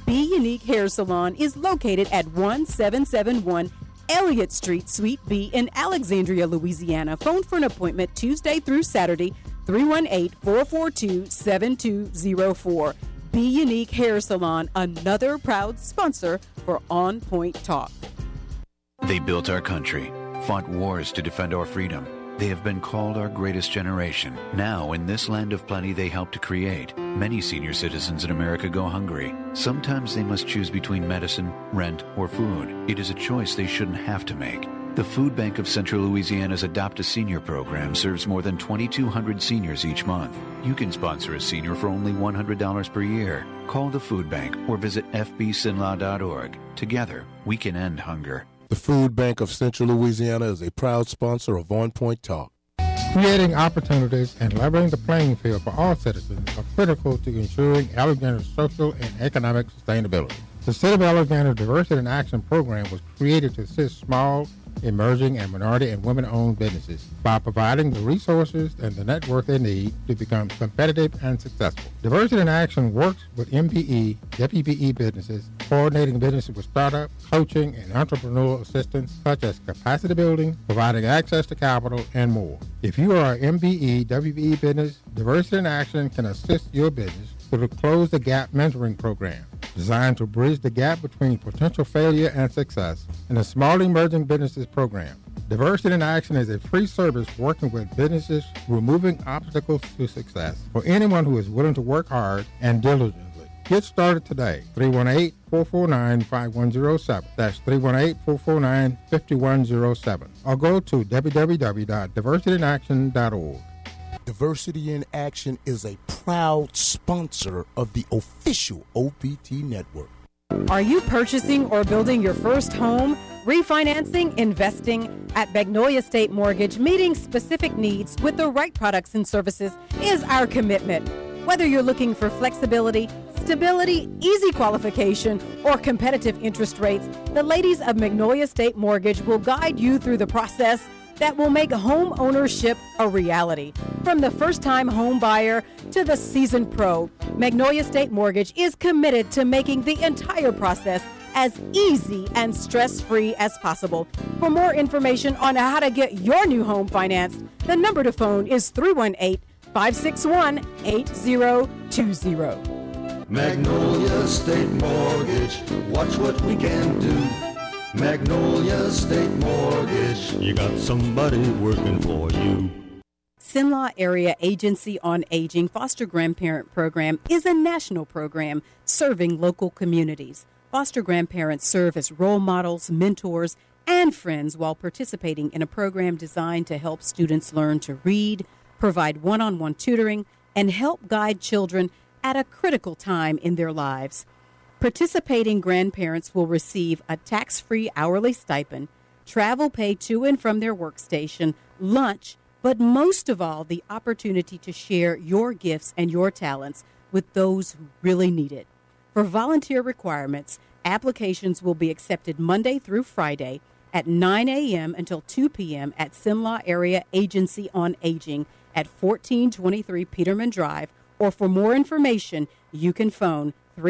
Be Unique Hair Salon is located at 1771 Elliott Street, Suite B in Alexandria, Louisiana. Phone for an appointment Tuesday through Saturday, 318-442-7204. Be Unique Hair Salon, another proud sponsor for On Point Talk. They built our country, fought wars to defend our freedom. They have been called our greatest generation. Now, in this land of plenty they helped to create, many senior citizens in America go hungry. Sometimes they must choose between medicine, rent, or food. It is a choice they shouldn't have to make. The Food Bank of Central Louisiana's Adopt a Senior program serves more than 2,200 seniors each month. You can sponsor a senior for only $100 per year. Call the Food Bank or visit fbsinlaw.org. Together, we can end hunger. The Food Bank of Central Louisiana is a proud sponsor of On Point Talk. Creating opportunities and leveling the playing field for all citizens are critical to ensuring Alexander's social and economic sustainability. The City of Alexander Diversity in Action program was created to assist small, emerging, and minority and women-owned businesses by providing the resources and the network they need to become competitive and successful. Diversity in Action works with MBE, WBE businesses, coordinating businesses with startup, coaching, and entrepreneurial assistance such as capacity building, providing access to capital, and more. If you are an MBE, WBE business, Diversity in Action can assist your business through the Close the Gap mentoring program, designed to bridge the gap between potential failure and success, and the Small Emerging Businesses program. Diversity in Action is a free service working with businesses removing obstacles to success for anyone who is willing to work hard and diligently. Get started today, 318-449-5107. That's 318-449-5107. Or go to www.diversityinaction.org. Diversity in Action is a proud sponsor of the official OPT network. Are you purchasing or building your first home, refinancing, investing? At Magnolia State Mortgage, meeting specific needs with the right products and services is our commitment. Whether you're looking for flexibility, stability, easy qualification, or competitive interest rates, the ladies of Magnolia State Mortgage will guide you through the process that will make home ownership a reality. From the first-time home buyer to the seasoned pro, Magnolia State Mortgage is committed to making the entire process as easy and stress-free as possible. For more information on how to get your new home financed, the number to phone is 318-561-8020. Magnolia State Mortgage, watch what we can do. Magnolia State Mortgage, you got somebody working for you. Sinlaw Area Agency on Aging Foster Grandparent Program is a national program serving local communities. Foster grandparents serve as role models, mentors, and friends while participating in a program designed to help students learn to read, provide one-on-one tutoring, and help guide children at a critical time in their lives. Participating grandparents will receive a tax-free hourly stipend, travel pay to and from their workstation, lunch, but most of all, the opportunity to share your gifts and your talents with those who really need it. For volunteer requirements, applications will be accepted Monday through Friday at 9 a.m. until 2 p.m. at Sinlaw Area Agency on Aging at 1423 Peterman Drive, or for more information, you can phone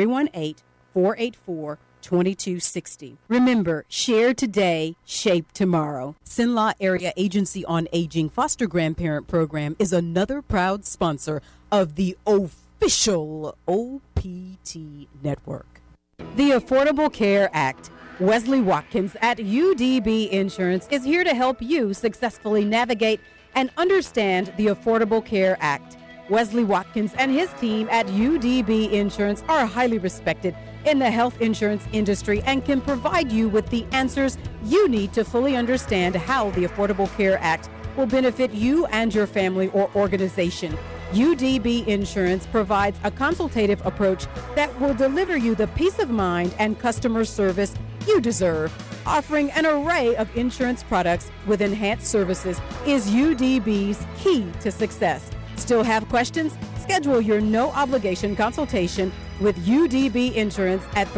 318-484-2260. Remember, share today, shape tomorrow. Sinlaw Area Agency on Aging Foster Grandparent Program is another proud sponsor of the official OPT network. The Affordable Care Act. Wesley Watkins at UDB Insurance is here to help you successfully navigate and understand the Affordable Care Act. Wesley Watkins and his team at UDB Insurance are highly respected in the health insurance industry and can provide you with the answers you need to fully understand how the Affordable Care Act will benefit you and your family or organization. UDB Insurance provides a consultative approach that will deliver you the peace of mind and customer service you deserve. Offering an array of insurance products with enhanced services is UDB's key to success. Still have questions? Schedule your no-obligation consultation with UDB Insurance at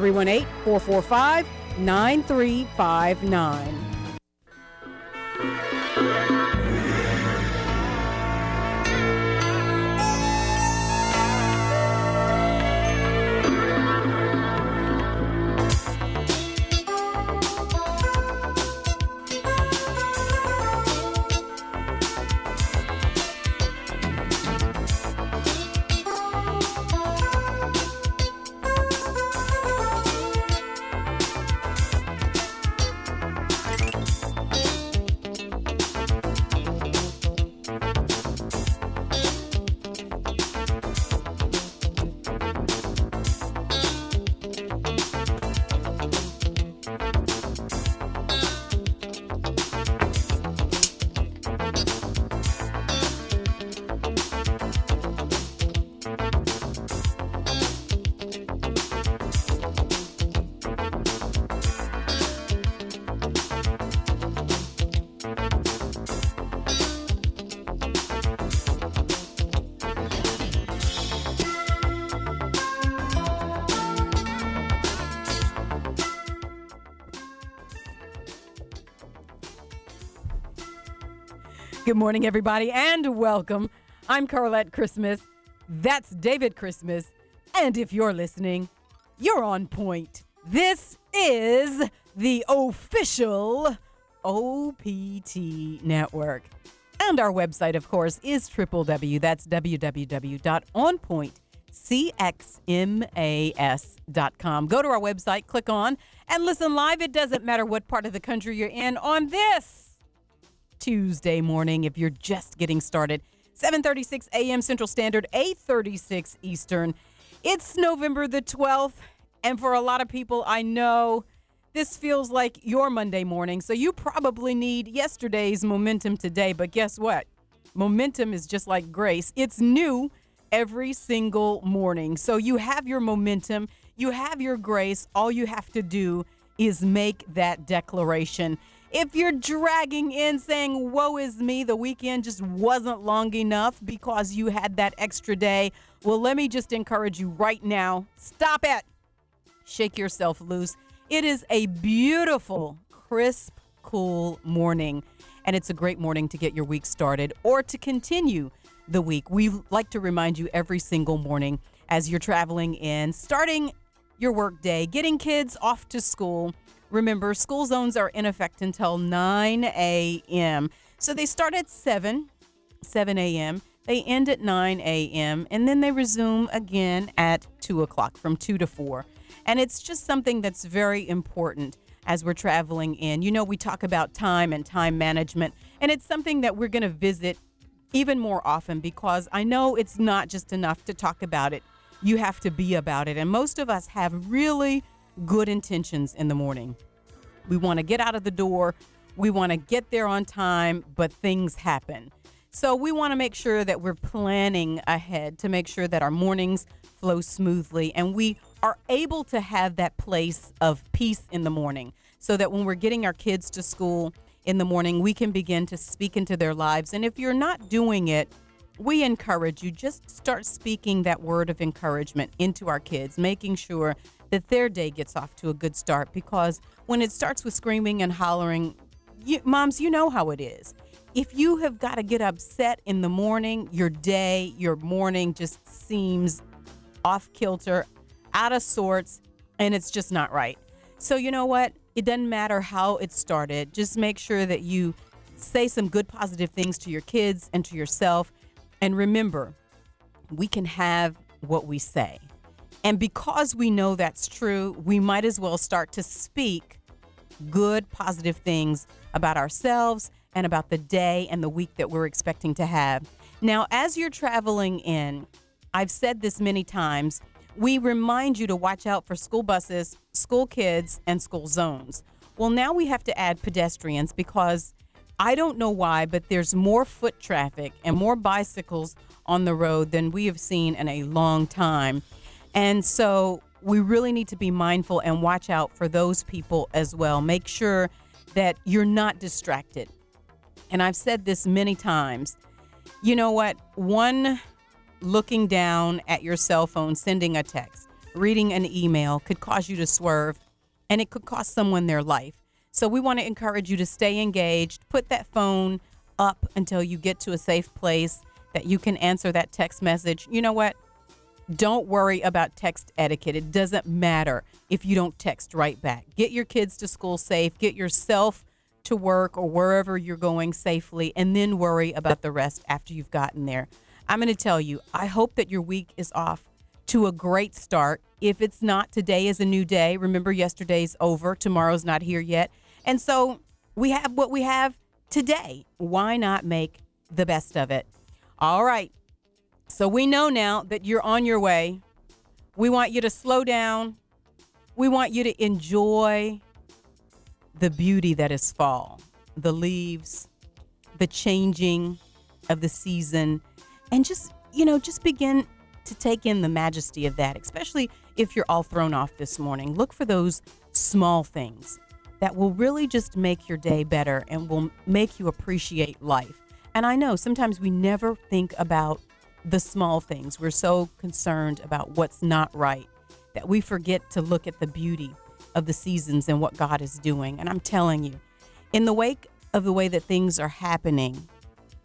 318-445-9359. Good morning, everybody, and welcome. I'm Carlette Christmas. That's David Christmas. And if you're listening, you're on point. This is the official OPT network. And our website, of course, is www.onpointcxmas.com. Go to our website, click on, and listen live. It doesn't matter what part of the country you're in on this Tuesday morning if you're just getting started. 7:36 a.m. Central Standard, 8:36 Eastern. It's November the 12th, and for a lot of people, I know this feels like your Monday morning, so you probably need yesterday's momentum today. But guess what? Momentum is just like grace. It's new every single morning. So you have your momentum, you have your grace. All you have to do is make that declaration. If you're dragging in saying, woe is me, the weekend just wasn't long enough because you had that extra day, well, let me just encourage you right now. Stop it. Shake yourself loose. It is a beautiful, crisp, cool morning, and it's a great morning to get your week started or to continue the week. We like to remind you every single morning as you're traveling in, starting your work day, getting kids off to school. Remember, school zones are in effect until 9 a.m. So they start at 7 a.m., they end at 9 a.m., and then they resume again at 2 o'clock from 2 to 4. And it's just something that's very important as we're traveling in. You know, we talk about time and time management, and it's something that we're going to visit even more often because I know it's not just enough to talk about it. You have to be about it. And most of us have really good intentions in the morning. We want to get out of the door. We want to get there on time, but things happen. So we want to make sure that we're planning ahead to make sure that our mornings flow smoothly and we are able to have that place of peace in the morning so that when we're getting our kids to school in the morning, we can begin to speak into their lives. And if you're not doing it, we encourage you, just start speaking that word of encouragement into our kids, making sure that their day gets off to a good start, because when it starts with screaming and hollering, moms, you know how it is. If you have got to get upset in the morning, your day, your morning just seems off kilter, out of sorts, and it's just not right. So you know what? It doesn't matter how it started. Just make sure that you say some good positive things to your kids and to yourself. And remember, we can have what we say. And because we know that's true, we might as well start to speak good, positive things about ourselves and about the day and the week that we're expecting to have. Now, as you're traveling in, I've said this many times, we remind you to watch out for school buses, school kids, and school zones. Well, now we have to add pedestrians because I don't know why, but there's more foot traffic and more bicycles on the road than we have seen in a long time. And so we really need to be mindful and watch out for those people as well. Make sure that you're not distracted. And I've said this many times. You know what? One looking down at your cell phone, sending a text, reading an email could cause you to swerve, and it could cost someone their life. So we want to encourage you to stay engaged. Put that phone up until you get to a safe place that you can answer that text message. You know what? Don't worry about text etiquette. It doesn't matter if you don't text right back. Get your kids to school safe. Get yourself to work or wherever you're going safely, and then worry about the rest after you've gotten there. I'm going to tell you, I hope that your week is off to a great start. If it's not, today is a new day. Remember, yesterday's over. Tomorrow's not here yet. And so we have what we have today. Why not make the best of it? All right. So we know now that you're on your way. We want you to slow down. We want you to enjoy the beauty that is fall, the leaves, the changing of the season, and just begin to take in the majesty of that, especially if you're all thrown off this morning. Look for those small things that will really just make your day better and will make you appreciate life. And I know sometimes we never think about the small things. We're so concerned about what's not right that we forget to look at the beauty of the seasons and what God is doing. And I'm telling you, in the wake of the way that things are happening,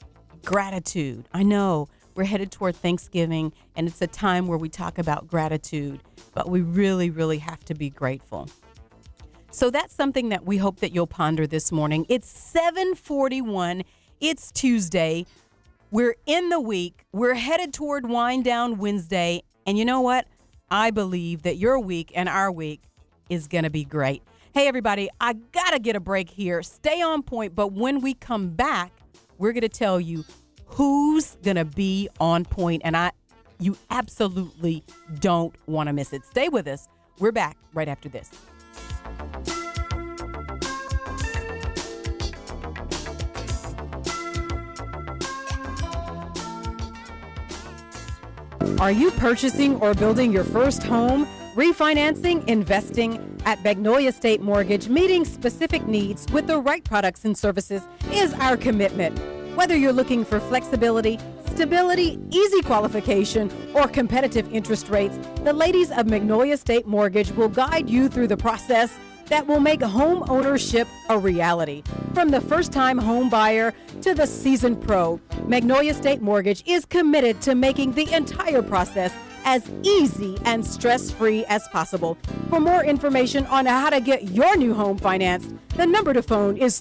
gratitude. I know we're headed toward Thanksgiving, and it's a time where we talk about gratitude, but we really, really have to be grateful. So that's something that we hope that you'll ponder this morning. It's 7:41. It's Tuesday. We're in the week. We're headed toward Wind Down Wednesday. And you know what? I believe that your week and our week is going to be great. Hey, everybody, I got to get a break here. Stay on point. But when we come back, we're going to tell you who's going to be on point. And you absolutely don't want to miss it. Stay with us. We're back right after this. Are you purchasing or building your first home? Refinancing, investing at Magnolia State Mortgage, meeting specific needs with the right products and services is our commitment. Whether you're looking for flexibility, stability, easy qualification, or competitive interest rates, the ladies of Magnolia State Mortgage will guide you through the process that will make home ownership a reality. From the first-time home buyer to the seasoned pro, Magnolia State Mortgage is committed to making the entire process as easy and stress-free as possible. For more information on how to get your new home financed, the number to phone is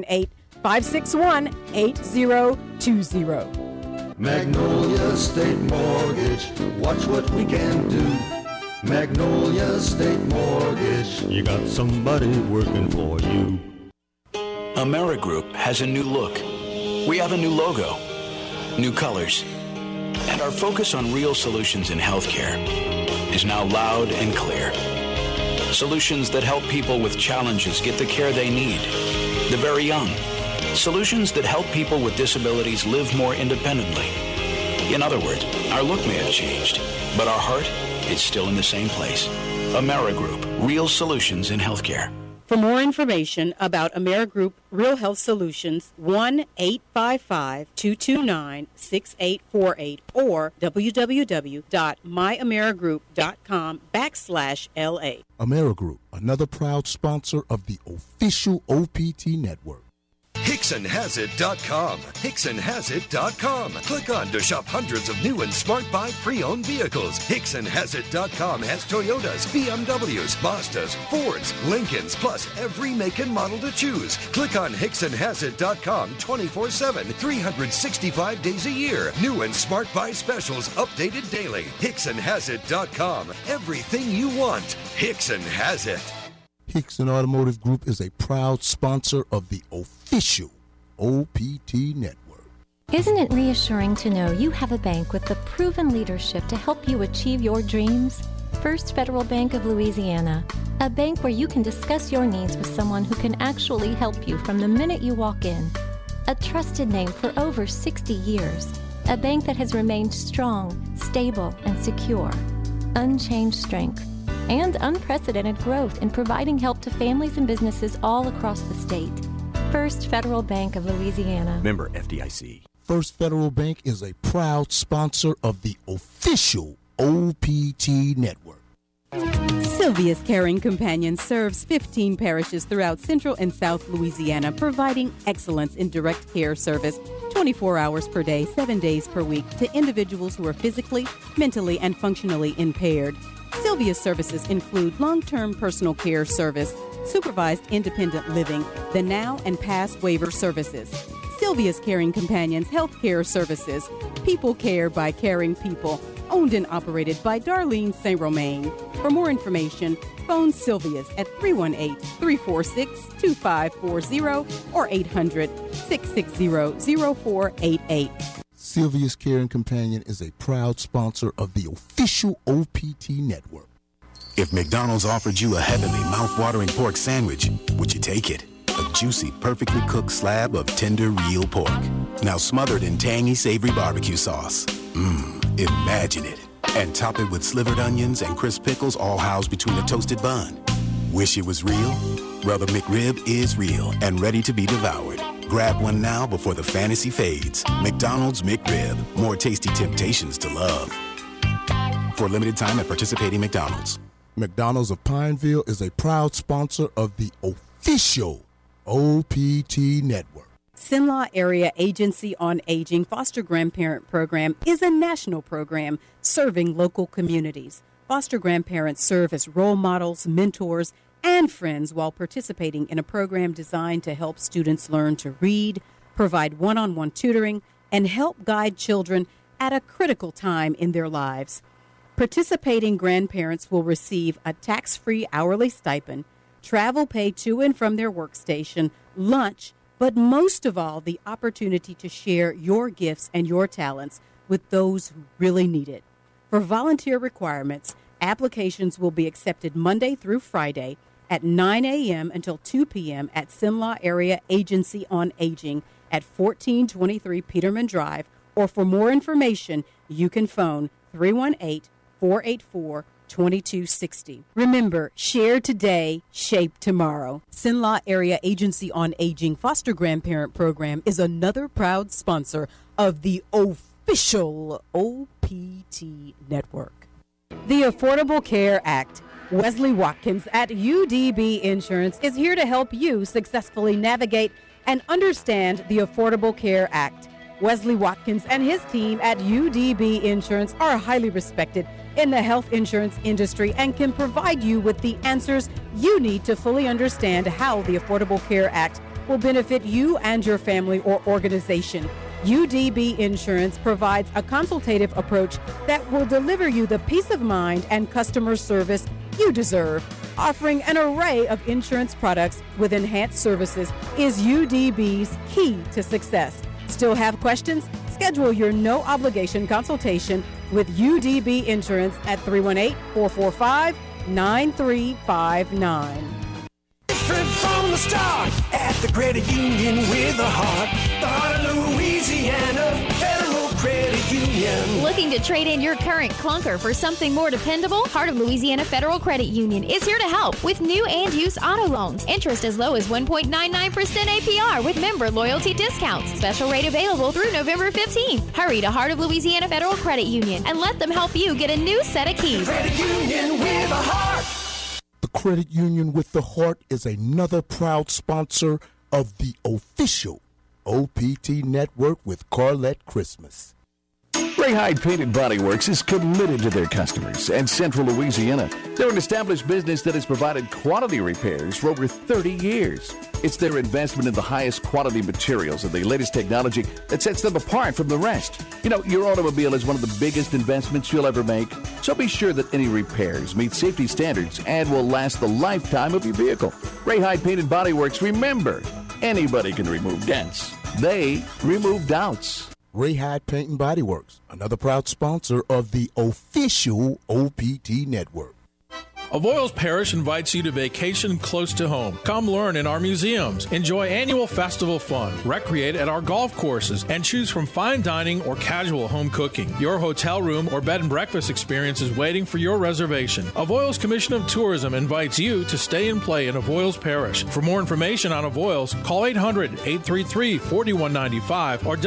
318-561-8020. Magnolia State Mortgage, watch what we can do. Magnolia State Mortgage, you got somebody working for you. AmeriGroup has a new look. We have a new logo, new colors, and our focus on real solutions in healthcare is now loud and clear. Solutions that help people with challenges get the care they need, the very young. Solutions that help people with disabilities live more independently. In other words, our look may have changed, but our heart, it's still in the same place. AmeriGroup, real solutions in healthcare. For more information about AmeriGroup Real Health Solutions, 1-855-229-6848 or www.myamerigroup.com/LA. AmeriGroup, another proud sponsor of the official OPT network. HicksonHasIt.com. HicksonHasIt.com. Click on to shop hundreds of new and Smart Buy pre-owned vehicles. HicksonHasIt.com has Toyotas, BMWs, Mazdas, Fords, Lincolns, plus every make and model to choose. Click on HicksonHasIt.com 24/7, 365 days a year. New and Smart Buy specials updated daily. HicksonHasIt.com. Everything you want. Hickson has it. Hickson Automotive Group is a proud sponsor of the official OPT network. Isn't it reassuring to know you have a bank with the proven leadership to help you achieve your dreams? First Federal Bank of Louisiana, a bank where you can discuss your needs with someone who can actually help you from the minute you walk in. A trusted name for over 60 years, a bank that has remained strong, stable, and secure. Unchanged strength and unprecedented growth in providing help to families and businesses all across the state. First Federal Bank of Louisiana. Member FDIC. First Federal Bank is a proud sponsor of the official OPT network. Sylvia's Caring Companion serves 15 parishes throughout Central and South Louisiana, providing excellence in direct care service 24 hours per day, 7 days per week to individuals who are physically, mentally, and functionally impaired. Sylvia's services include long-term personal care service, supervised independent living, the now and past waiver services. Sylvia's Caring Companions Healthcare Services, people care by caring people, owned and operated by Darlene St. Romain. For more information, phone Sylvia's at 318-346-2540 or 800-660-0488. Sylvia's Caring Companion is a proud sponsor of the official OPT network. If McDonald's offered you a heavenly, mouth-watering pork sandwich, would you take it? A juicy, perfectly cooked slab of tender, real pork. Now smothered in tangy, savory barbecue sauce. Imagine it. And top it with slivered onions and crisp pickles all housed between a toasted bun. Wish it was real? Well, the McRib is real and ready to be devoured. Grab one now before the fantasy fades. McDonald's McRib. More tasty temptations to love. For a limited time at participating McDonald's. McDonald's of Pineville is a proud sponsor of the official OPT network. Sinlaw Area Agency on Aging Foster Grandparent Program is a national program serving local communities. Foster grandparents serve as role models, mentors, and friends while participating in a program designed to help students learn to read, provide one-on-one tutoring, and help guide children at a critical time in their lives. Participating grandparents will receive a tax-free hourly stipend, travel pay to and from their workstation, lunch, but most of all, the opportunity to share your gifts and your talents with those who really need it. For volunteer requirements, applications will be accepted Monday through Friday at 9 a.m. until 2 p.m. at Sinlaw Area Agency on Aging at 1423 Peterman Drive, or for more information, you can phone 318-484-2260. Remember, share today, shape tomorrow. Sinlaw Area Agency on Aging Foster Grandparent Program is another proud sponsor of the official OPT network. The Affordable Care Act. Wesley Watkins at UDB Insurance is here to help you successfully navigate and understand the Affordable Care Act. Wesley Watkins and his team at UDB Insurance are highly respected in the health insurance industry and can provide you with the answers you need to fully understand how the Affordable Care Act will benefit you and your family or organization. UDB Insurance provides a consultative approach that will deliver you the peace of mind and customer service you deserve. Offering an array of insurance products with enhanced services is UDB's key to success. Still have questions? Schedule your no-obligation consultation with UDB Insurance at 318-445-9359. From the start at the credit union with a heart, the heart of Louisiana Federal Credit Union. Looking to trade in your current clunker for something more dependable? Heart of Louisiana Federal Credit Union is here to help with new and used auto loans. Interest as low as 1.99% APR with member loyalty discounts. Special rate available through November 15th. Hurry to Heart of Louisiana Federal Credit Union and let them help you get a new set of keys. Credit Union with a heart. The Credit Union with the Heart is another proud sponsor of the official OPT network with Carlette Christmas. Ray Hyde Paint and Body Works is committed to their customers and Central Louisiana. They're an established business that has provided quality repairs for over 30 years. It's their investment in the highest quality materials and the latest technology that sets them apart from the rest. You know, your automobile is one of the biggest investments you'll ever make, so be sure that any repairs meet safety standards and will last the lifetime of your vehicle. Ray Hyde Paint and Body Works, remember, anybody can remove dents. They remove doubts. Ray Hyde Paint and Body Works, another proud sponsor of the official OPT network. Avoyelles Parish invites you to vacation close to home. Come learn in our museums, enjoy annual festival fun, recreate at our golf courses, and choose from fine dining or casual home cooking. Your hotel room or bed and breakfast experience is waiting for your reservation. Avoyelles Commission of Tourism invites you to stay and play in Avoyelles Parish. For more information on Avoyelles, call 800-833-4195 or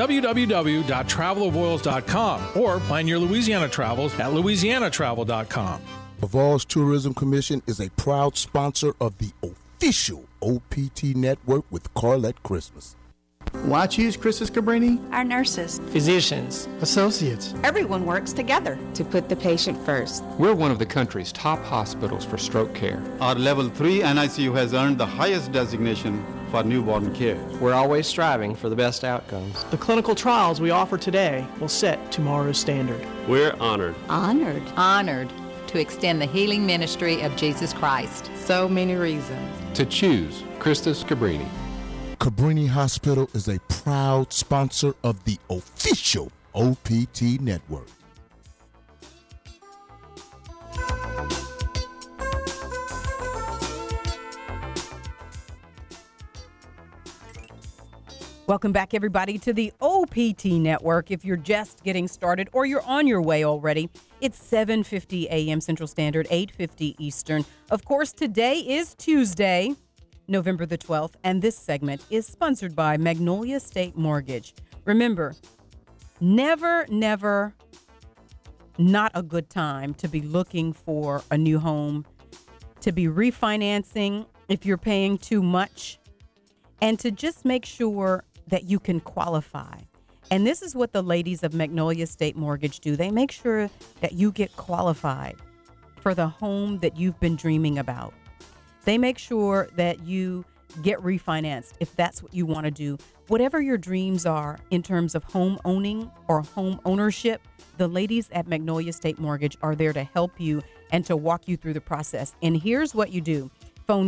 www.travelavoyelles.com or plan your Louisiana travels at louisianatravel.com. Avoyelles Tourism Commission is a proud sponsor of the official OPT network with Carlette Christmas. Why choose Christus Cabrini? Our nurses, physicians, associates. Everyone works together to put the patient first. We're one of the country's top hospitals for stroke care. Our Level 3 NICU has earned the highest designation for newborn care. We're always striving for the best outcomes. The clinical trials we offer today will set tomorrow's standard. We're honored. Honored to extend the healing ministry of Jesus Christ. So many reasons to choose Christus Cabrini. Cabrini Hospital is a proud sponsor of the official OPT network. Welcome back, everybody, to the OPT Network. If you're just getting started or you're on your way already, it's 7:50 a.m. Central Standard, 8:50 Eastern. Of course, today is Tuesday, November the 12th, and this segment is sponsored by Magnolia State Mortgage. Remember, never not a good time to be looking for a new home, to be refinancing if you're paying too much, and to just make sure that you can qualify. And this is what the ladies of Magnolia State Mortgage do. They make sure that you get qualified for the home that you've been dreaming about. They make sure that you get refinanced if that's what you want to do. Whatever your dreams are in terms of home owning or home ownership, the ladies at Magnolia State Mortgage are there to help you and to walk you through the process. And here's what you do. Phone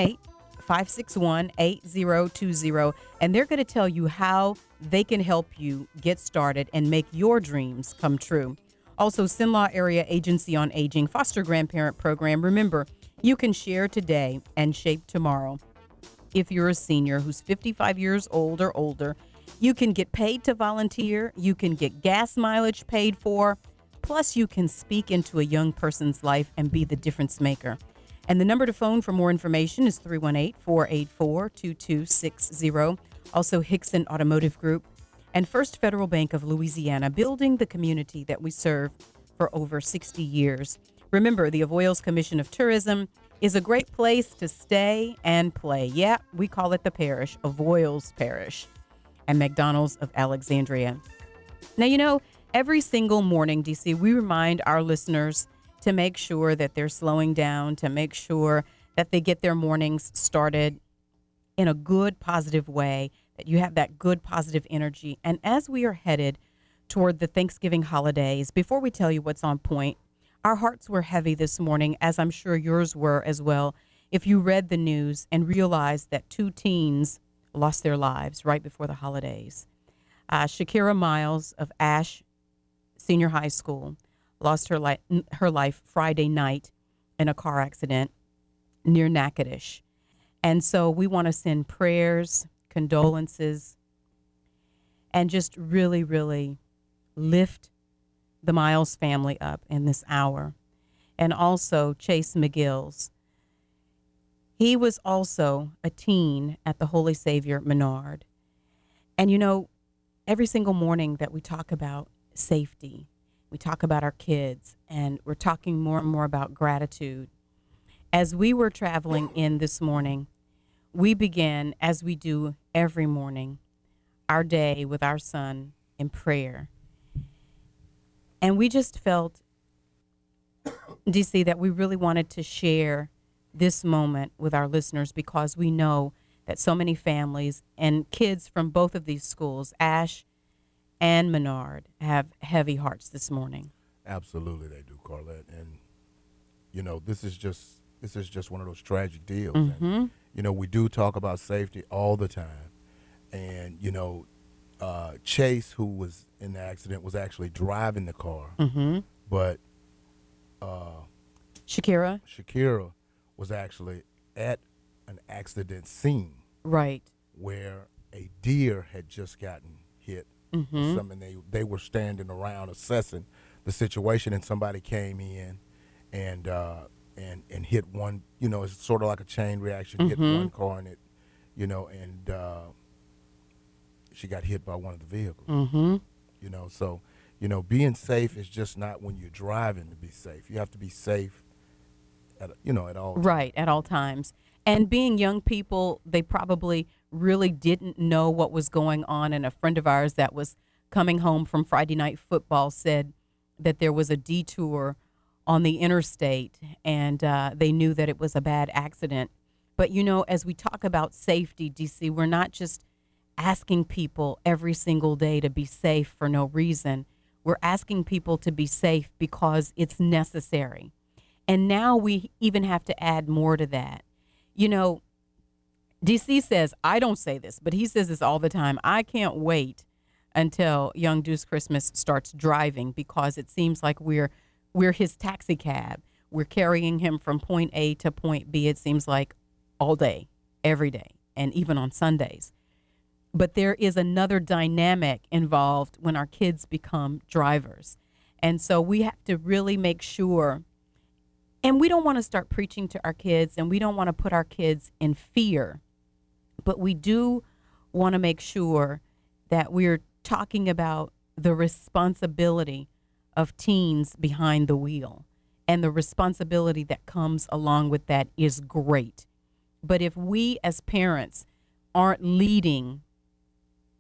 318-561-8020, and they're going to tell you how they can help you get started and make your dreams come true. Also, Sinlaw Area Agency on Aging Foster Grandparent Program. Remember, you can share today and shape tomorrow. If you're a senior who's 55 years old or older, you can get paid to volunteer, you can get gas mileage paid for, plus you can speak into a young person's life and be the difference maker. And the number to phone for more information is 318-484-2260. Also, Hickson Automotive Group and First Federal Bank of Louisiana, building the community that we serve for over 60 years. Remember, the Avoyelles Commission of Tourism is a great place to stay and play. Yeah, we call it the parish, Avoyelles Parish, and McDonald's of Alexandria. Now, you know, every single morning, DC, we remind our listeners to make sure that they're slowing down, to make sure that they get their mornings started in a good, positive way, that you have that good, positive energy. And as we are headed toward the Thanksgiving holidays, before we tell you what's on point, our hearts were heavy this morning, as I'm sure yours were as well, if you read the news and realized that 2 teens lost their lives right before the holidays. Shakira Miles of Ash Senior High School lost her life Friday night in a car accident near Natchitoches. And so we want to send prayers, condolences, and just really, really lift the Miles family up in this hour. And also Chase McGills. He was also a teen at the Holy Savior Menard. And you know, every single morning that we talk about safety, we talk about our kids, and we're talking more and more about gratitude. As we were traveling in this morning, we began, as we do every morning, our day with our son in prayer. And we just felt, DC, that we really wanted to share this moment with our listeners because we know that so many families and kids from both of these schools, Ash and Menard, have heavy hearts this morning. Absolutely they do, Carlette. And, you know, this is just one of those tragic deals. Mm-hmm. And, you know, we do talk about safety all the time. And, you know, Chase, who was in the accident, was actually driving the car. Mm-hmm. But Shakira was actually at an accident scene. Right. Where a deer had just gotten hit. Mm-hmm. Something they were standing around assessing the situation, and somebody came in and hit one. You know, it's sort of like a chain reaction. Mm-hmm. Hit one car and it, you know, and she got hit by one of the vehicles. Mm-hmm. You know, so you know, being safe is just not when you're driving to be safe. You have to be safe at all times. Right, at all times. And being young people, they probably really didn't know what was going on. And a friend of ours that was coming home from Friday night football said that there was a detour on the interstate, and they knew that it was a bad accident. But, you know, as we talk about safety, DC, we're not just asking people every single day to be safe for no reason. We're asking people to be safe because it's necessary. And now we even have to add more to that. You know, DC says, I don't say this, but he says this all the time. I can't wait until young Deuce Christmas starts driving because it seems like we're his taxi cab. We're carrying him from point A to point B, it seems like, all day, every day, and even on Sundays. But there is another dynamic involved when our kids become drivers. And so we have to really make sure, and we don't want to start preaching to our kids, and we don't want to put our kids in fear, but we do want to make sure that we're talking about the responsibility of teens behind the wheel. And the responsibility that comes along with that is great. But if we as parents aren't leading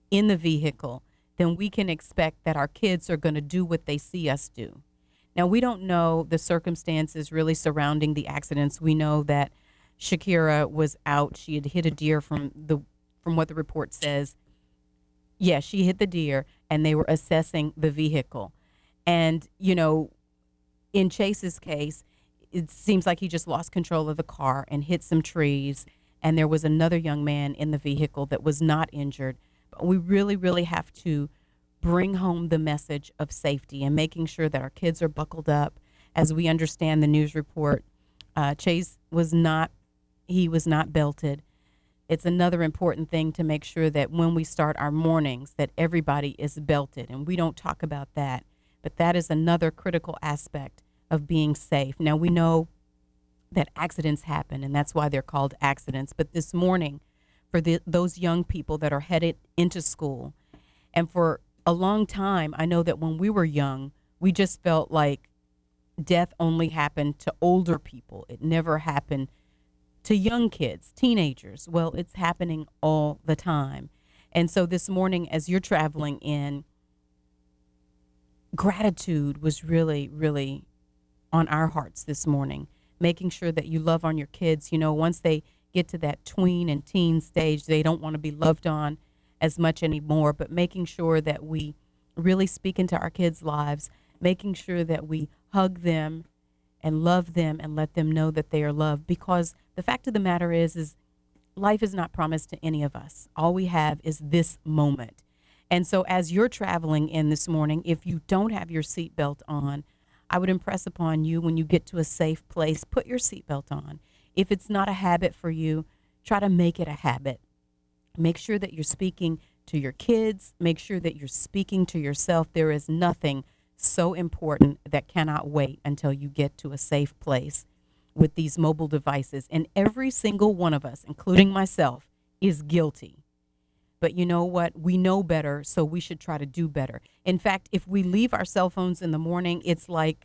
in the vehicle, then we can expect that our kids are going to do what they see us do. Now, we don't know the circumstances really surrounding the accidents. We know that Shakira was out. She had hit a deer from what the report says. Yeah, she hit the deer, and they were assessing the vehicle. And, you know, in Chase's case, it seems like he just lost control of the car and hit some trees, and there was another young man in the vehicle that was not injured. But we really, really have to bring home the message of safety and making sure that our kids are buckled up. As we understand the news report, Chase was not belted. It's another important thing to make sure that when we start our mornings that everybody is belted, and we don't talk about that. But that is another critical aspect of being safe. Now, we know that accidents happen, and that's why they're called accidents. But this morning, for those young people that are headed into school, and for a long time, I know that when we were young, we just felt like death only happened to older people. It never happened to young kids, teenagers. Well, it's happening all the time. And so this morning, as you're traveling in, gratitude was really, really on our hearts this morning, making sure that you love on your kids. You know, once they get to that tween and teen stage, they don't want to be loved on as much anymore, but making sure that we really speak into our kids' lives, making sure that we hug them and love them and let them know that they are loved. Because the fact of the matter is life is not promised to any of us. All we have is this moment. And so as you're traveling in this morning, if you don't have your seatbelt on, I would impress upon you, when you get to a safe place, put your seatbelt on. If it's not a habit for you, try to make it a habit. Make sure that you're speaking to your kids. Make sure that you're speaking to yourself. There is nothing so important that cannot wait until you get to a safe place with these mobile devices. And every single one of us, including myself, is guilty. But you know what? We know better, so we should try to do better. In fact, if we leave our cell phones in the morning, it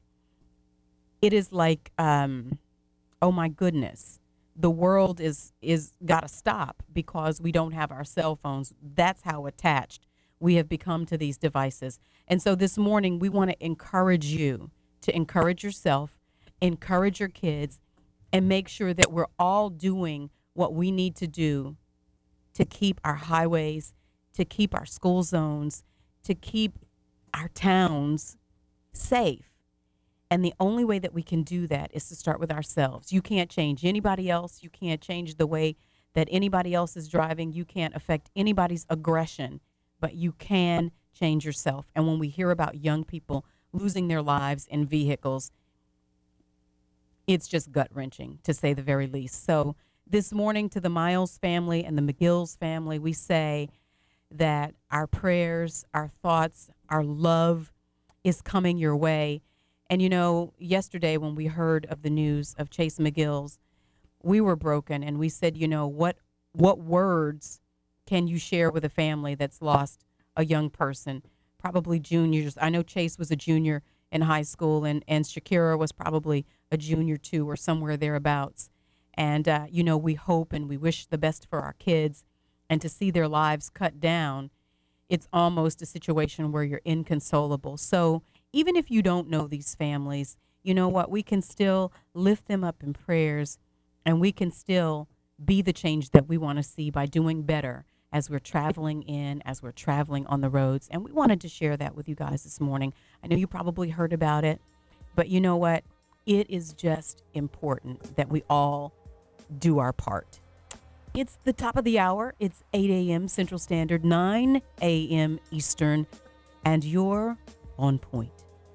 is like, oh my goodness, the world is got to stop because we don't have our cell phones. That's how attached we have become to these devices. And so this morning, we want to encourage you to encourage yourself, encourage your kids, and make sure that we're all doing what we need to do to keep our highways, to keep our school zones, to keep our towns safe. And the only way that we can do that is to start with ourselves. You can't change anybody else. You can't change the way that anybody else is driving. You can't affect anybody's aggression, but you can change yourself. And when we hear about young people losing their lives in vehicles, it's just gut-wrenching, to say the very least. So this morning, to the Miles family and the McGills family, we say that our prayers, our thoughts, our love is coming your way. And, you know, yesterday when we heard of the news of Chase McGills, we were broken, and we said, you know, what words can you share with a family that's lost a young person, probably juniors? I know Chase was a junior in high school, and Shakira was probably a junior too, or somewhere thereabouts. And, you know, we hope and we wish the best for our kids, and to see their lives cut down, it's almost a situation where you're inconsolable. So even if you don't know these families, you know what? We can still lift them up in prayers, and we can still be the change that we want to see by doing better as we're traveling as we're traveling on the roads. And we wanted to share that with you guys this morning. I know you probably heard about it, but you know what? It is just important that we all do our part. It's the top of the hour. It's 8 a.m. Central Standard, 9 a.m. Eastern, and you're on point.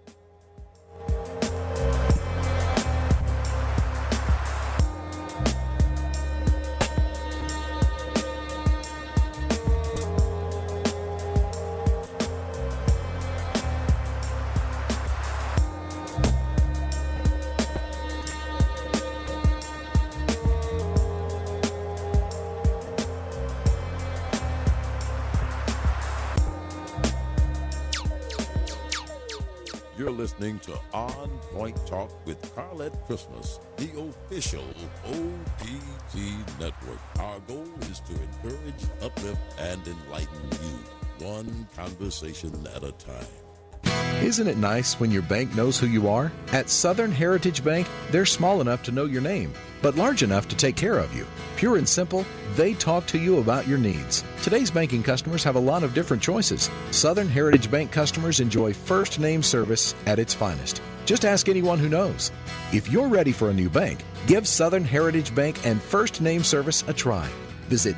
You're listening to On Point Talk with Carlette Christmas, the official OPT Network. Our goal is to encourage, uplift, and enlighten you, one conversation at a time. Isn't it nice when your bank knows who you are? At Southern Heritage Bank, they're small enough to know your name, but large enough to take care of you. Pure and simple, they talk to you about your needs. Today's banking customers have a lot of different choices. Southern Heritage Bank customers enjoy first name service at its finest. Just ask anyone who knows. If you're ready for a new bank, give Southern Heritage Bank and first name service a try. Visit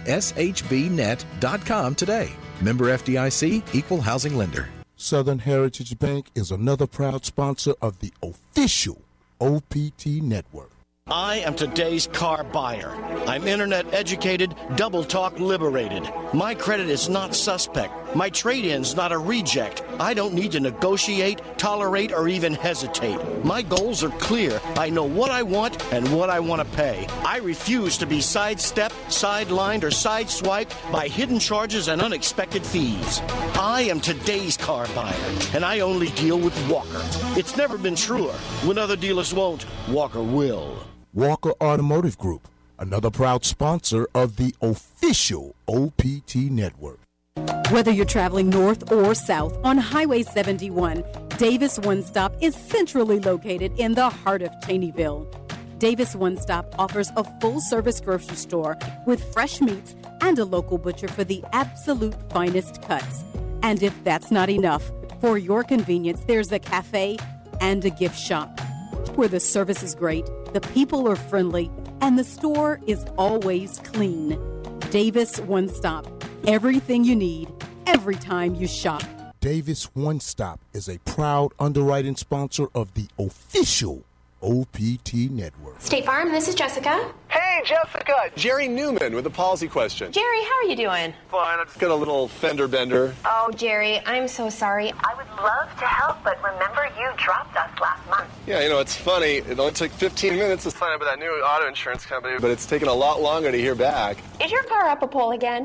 shbnet.com today. Member FDIC, Equal Housing Lender. Southern Heritage Bank is another proud sponsor of the official OPT Network. I am today's car buyer. I'm internet educated, double talk liberated. My credit is not suspect. My trade-in's not a reject. I don't need to negotiate, tolerate, or even hesitate. My goals are clear. I know what I want and what I want to pay. I refuse to be sidestepped, sidelined, or sideswiped by hidden charges and unexpected fees. I am today's car buyer, and I only deal with Walker. It's never been truer. When other dealers won't, Walker will. Walker Automotive Group, another proud sponsor of the official OPT Network. Whether you're traveling north or south on Highway 71, Davis One Stop is centrally located in the heart of Cheneyville. Davis One Stop offers a full-service grocery store with fresh meats and a local butcher for the absolute finest cuts. And if that's not enough, for your convenience, there's a cafe and a gift shop where the service is great, the people are friendly, and the store is always clean. Davis One Stop. Everything you need, every time you shop. Davis One Stop is a proud underwriting sponsor of the official OPT Network. State Farm, this is Jessica. Hey, Jessica! Jerry Newman with a policy question. Jerry, how are you doing? Fine, I just got a little fender bender. Oh, Jerry, I'm so sorry. I would love to help, but remember you dropped us last month. Yeah, you know, it's funny. It only took 15 minutes to sign up with that new auto insurance company, but it's taken a lot longer to hear back. Is your car up a pole again?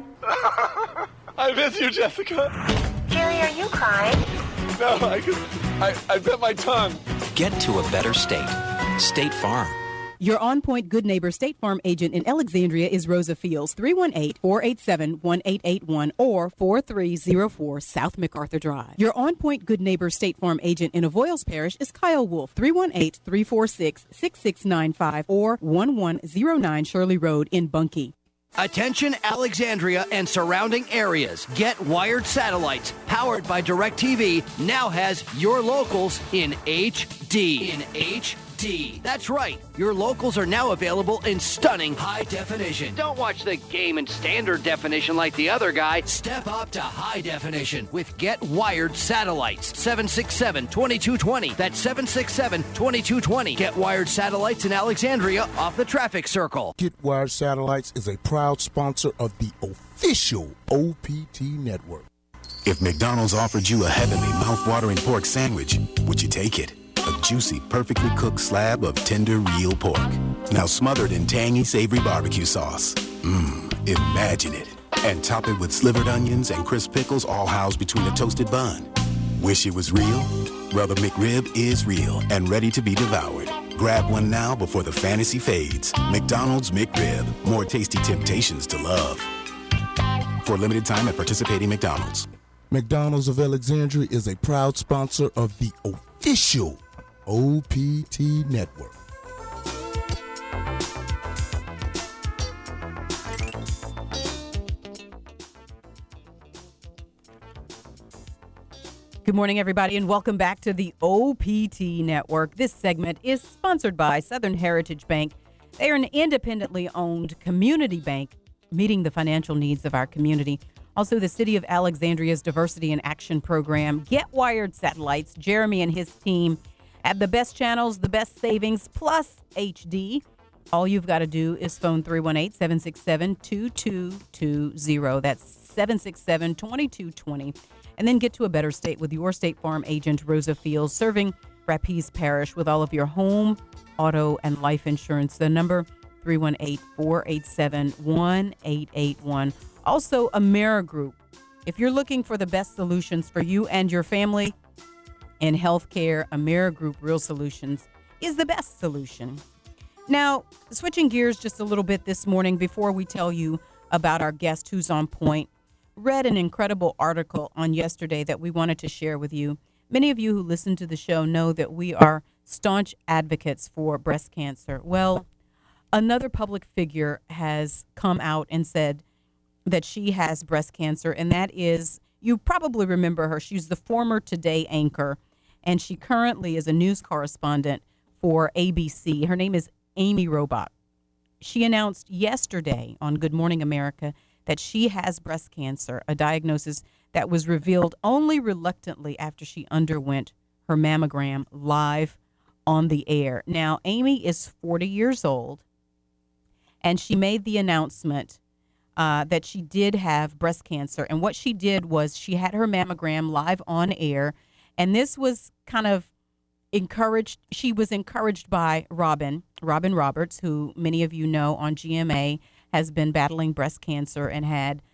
I miss you, Jessica. Jerry, are you crying? No, I bit my tongue. Get to a better state. State Farm. Your on-point Good Neighbor State Farm agent in Alexandria is Rosa Fields, 318-487-1881 or 4304 South MacArthur Drive. Your on-point Good Neighbor State Farm agent in Avoyles Parish is Kyle Wolf, 318-346-6695 or 1109 Shirley Road in Bunkie. Attention Alexandria and surrounding areas. Get Wired Satellites, powered by DirecTV, now has your locals in HD. In HD. That's right. Your locals are now available in stunning high definition. Don't watch the game in standard definition like the other guy. Step up to high definition with Get Wired Satellites. 767-2220. That's 767-2220. Get Wired Satellites in Alexandria off the traffic circle. Get Wired Satellites is a proud sponsor of the official OPT Network. If McDonald's offered you a heavenly, mouth-watering pork sandwich, would you take it? A juicy, perfectly cooked slab of tender, real pork. Now smothered in tangy, savory barbecue sauce. Imagine it. And top it with slivered onions and crisp pickles all housed between a toasted bun. Wish it was real? Well, the McRib is real and ready to be devoured. Grab one now before the fantasy fades. McDonald's McRib. More tasty temptations to love. For a limited time at participating McDonald's. McDonald's of Alexandria is a proud sponsor of the official OPT Network. Good morning, everybody, and welcome back to the OPT Network. This segment is sponsored by Southern Heritage Bank. They are an independently owned community bank meeting the financial needs of our community. Also, the City of Alexandria's Diversity in Action program. Get Wired Satellites. Jeremy and his team have the best channels, the best savings, plus HD. All you've got to do is phone 318-767-2220. That's 767-2220. And then get to a better state with your State Farm agent, Rosa Fields, serving Rapides Parish with all of your home, auto, and life insurance. The number, 318-487-1881. Also, AmeriGroup. If you're looking for the best solutions for you and your family in healthcare, AmeriGroup Real Solutions is the best solution. Now, switching gears just a little bit this morning before we tell you about our guest who's on point, read an incredible article on yesterday that we wanted to share with you. Many of you who listen to the show know that we are staunch advocates for breast cancer. Well, another public figure has come out and said that she has breast cancer, and that is, you probably remember her. She's the former Today anchor, and she currently is a news correspondent for ABC. Her name is Amy Robach. She announced yesterday on Good Morning America that she has breast cancer, a diagnosis that was revealed only reluctantly after she underwent her mammogram live on the air. Now, Amy is 40 years old, and she made the announcement that she did have breast cancer. And what she did was she had her mammogram live on air, and this was kind of encouraged. She was encouraged by Robin Roberts, who many of you know on GMA has been battling breast cancer and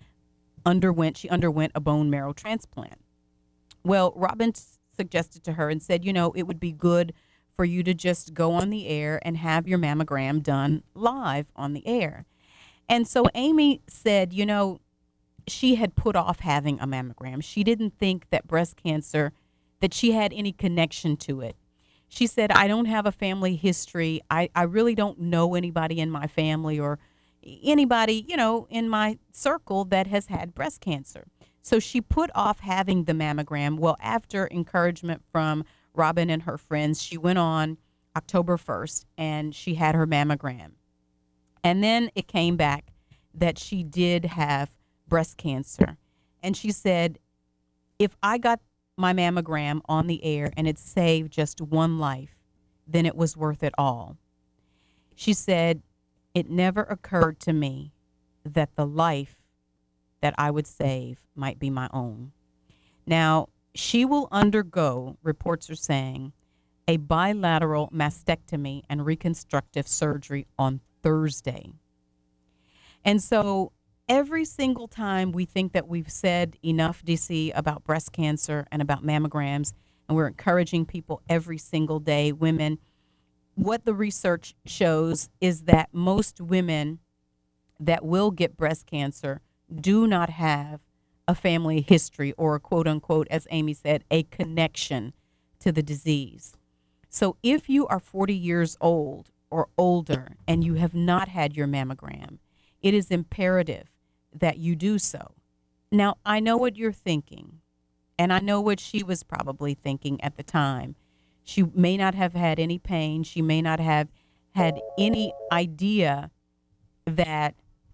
she underwent a bone marrow transplant. Well, Robin suggested to her and said, it would be good for you to just go on the air and have your mammogram done live on the air. And so Amy said, she had put off having a mammogram. She didn't think that breast cancer, that she had any connection to it. She said, I don't have a family history. I really don't know anybody in my family or anybody, in my circle that has had breast cancer. So she put off having the mammogram. Well, after encouragement from Robin and her friends, she went on October 1st and she had her mammogram. And then it came back that she did have breast cancer. And she said, if I got my mammogram on the air and it saved just one life, then it was worth it all. She said, it never occurred to me that the life that I would save might be my own. Now, she will undergo, reports are saying, a bilateral mastectomy and reconstructive surgery on Thursday. And so every single time we think that we've said enough, DC, about breast cancer and about mammograms, and we're encouraging people every single day, women, what the research shows is that most women that will get breast cancer do not have a family history or a quote unquote, as Amy said, a connection to the disease. So if you are 40 years old or older and you have not had your mammogram, it is imperative that you do so. Now, I know what you're thinking, and I know what she was probably thinking at the time. She may not have had any pain. She may not have had any idea that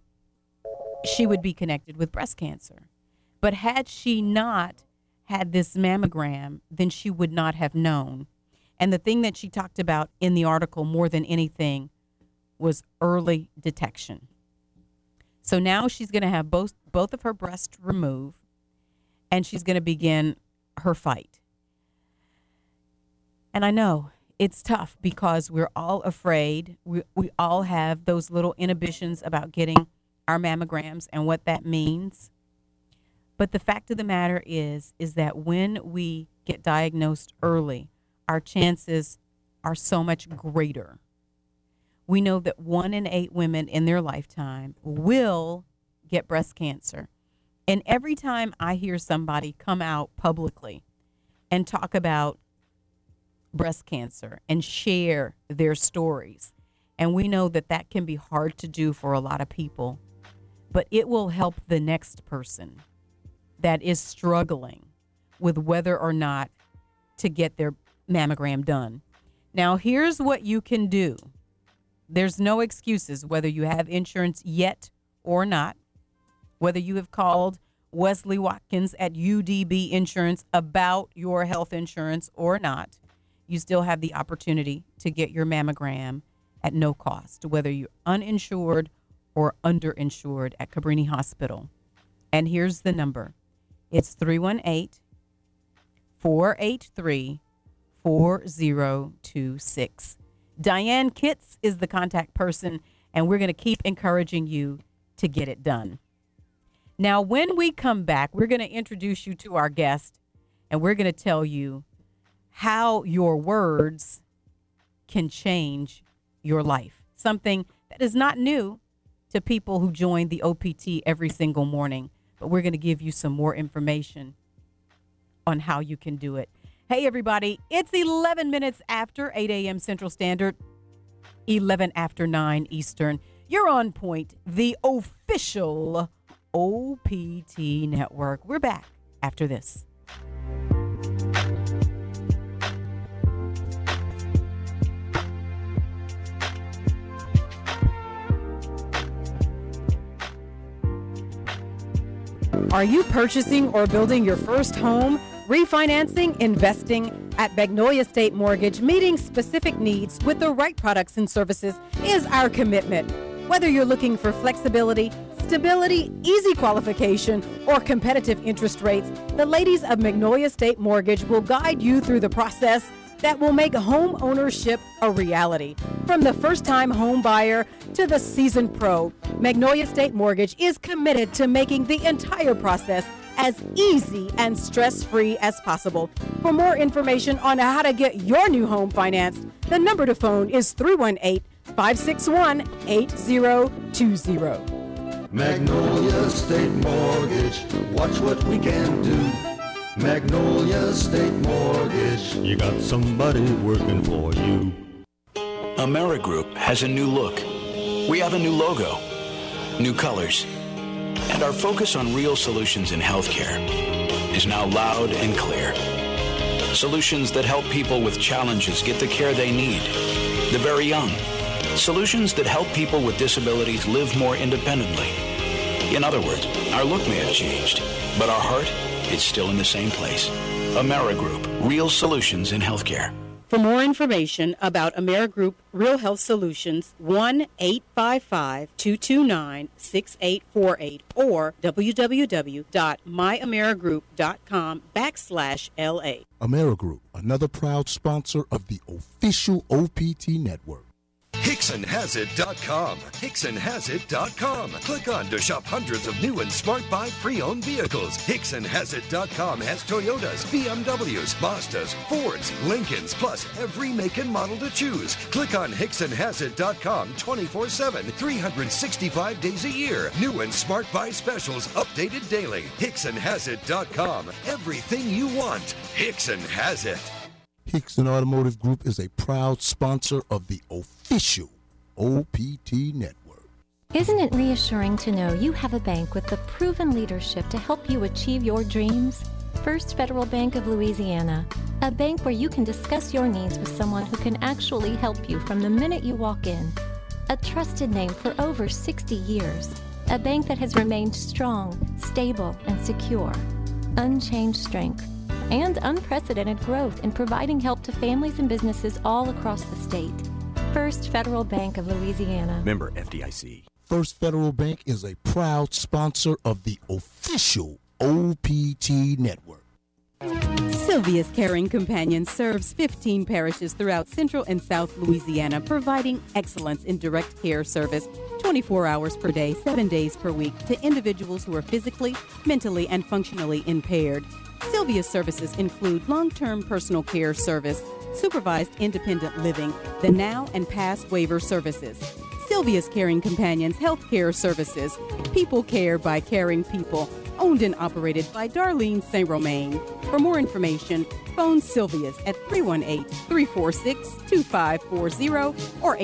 she would be connected with breast cancer. But had she not had this mammogram, then she would not have known. And the thing that she talked about in the article more than anything was early detection. So now she's going to have both of her breasts removed, and she's going to begin her fight. And I know it's tough because we're all afraid. We all have those little inhibitions about getting our mammograms and what that means. But the fact of the matter is that when we get diagnosed early, our chances are so much greater. We know that 1 in 8 women in their lifetime will get breast cancer. And every time I hear somebody come out publicly and talk about breast cancer and share their stories, and we know that that can be hard to do for a lot of people, but it will help the next person that is struggling with whether or not to get their mammogram done. Now, here's what you can do. There's no excuses, whether you have insurance yet or not, whether you have called Wesley Watkins at UDB Insurance about your health insurance or not. You still have the opportunity to get your mammogram at no cost, whether you're uninsured or underinsured at Cabrini Hospital. And here's the number. It's 318-483-4026. Diane Kitts is the contact person, and we're going to keep encouraging you to get it done. Now, when we come back, we're going to introduce you to our guest, and we're going to tell you how your words can change your life. something that is not new to people who join the OPT every single morning. But we're going to give you some more information on how you can do it. Hey, everybody, it's 11 minutes after 8 a.m. Central Standard, 11 after 9 Eastern. You're on Point, the official OPT network. We're back after this. Are you purchasing or building your first home? Refinancing, investing at Magnolia State Mortgage, meeting specific needs with the right products and services is our commitment. Whether you're looking for flexibility, stability, easy qualification, or competitive interest rates, the ladies of Magnolia State Mortgage will guide you through the process that will make home ownership a reality. From the first-time home buyer to the seasoned pro, Magnolia State Mortgage is committed to making the entire process as easy and stress-free as possible. For more information on how to get your new home financed, the number to phone is 318-561-8020. Magnolia State Mortgage, watch what we can do. Magnolia State Mortgage, you got somebody working for you. AmeriGroup has a new look. We have a new logo, new colors, and our focus on real solutions in healthcare is now loud and clear. Solutions that help people with challenges get the care they need, the very young. Solutions that help people with disabilities live more independently. In other words, our look may have changed, but our heart is still in the same place. AmeriGroup, real solutions in healthcare. For more information about AmeriGroup Real Health Solutions, 1-855-229-6848 or www.myamerigroup.com/LA. AmeriGroup, another proud sponsor of the official OPT network. HicksonHasIt.com. HicksonHasIt.com. Click on to shop hundreds of new and Smart Buy pre-owned vehicles. HicksonHasIt.com has Toyotas, BMWs, Mazdas, Fords, Lincolns, plus every make and model to choose. Click on HicksonHasIt.com 24/7, 365 days a year. New and Smart Buy specials updated daily. HicksonHasIt.com. Everything you want. Hickson has it. Hickson Automotive Group is a proud sponsor of the official OPT network. Isn't it reassuring to know you have a bank with the proven leadership to help you achieve your dreams? First Federal Bank of Louisiana, a bank where you can discuss your needs with someone who can actually help you from the minute you walk in. A trusted name for over 60 years. A bank that has remained strong, stable, and secure. Unchanged strength and unprecedented growth in providing help to families and businesses all across the state. First Federal Bank of Louisiana. Member FDIC. First Federal Bank is a proud sponsor of the official OPT network. Sylvia's Caring Companion serves 15 parishes throughout Central and South Louisiana, providing excellence in direct care service 24 hours per day, 7 days per week to individuals who are physically, mentally, and functionally impaired. Sylvia's services include long-term personal care service, supervised independent living, the now and past waiver services. Sylvia's Caring Companions Health Care Services, people care by caring people, owned and operated by Darlene St. Romain. For more information, phone Sylvia's at 318-346-2540 or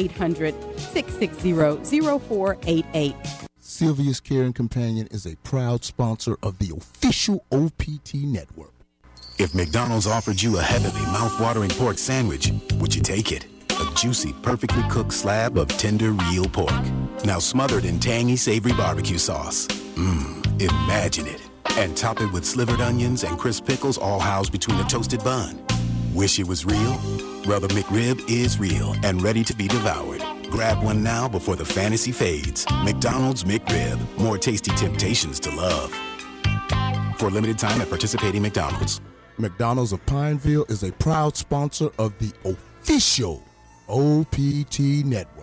800-660-0488. Sylvia's Caring Companion is a proud sponsor of the official OPT network. If McDonald's offered you a heavenly, mouth-watering pork sandwich, would you take it? A juicy, perfectly cooked slab of tender, real pork. Now smothered in tangy, savory barbecue sauce. Imagine it. And top it with slivered onions and crisp pickles all housed between a toasted bun. Wish it was real? Well, the McRib is real and ready to be devoured. Grab one now before the fantasy fades. McDonald's McRib. More tasty temptations to love. For a limited time at participating McDonald's. McDonald's of Pineville is a proud sponsor of the official OPT network.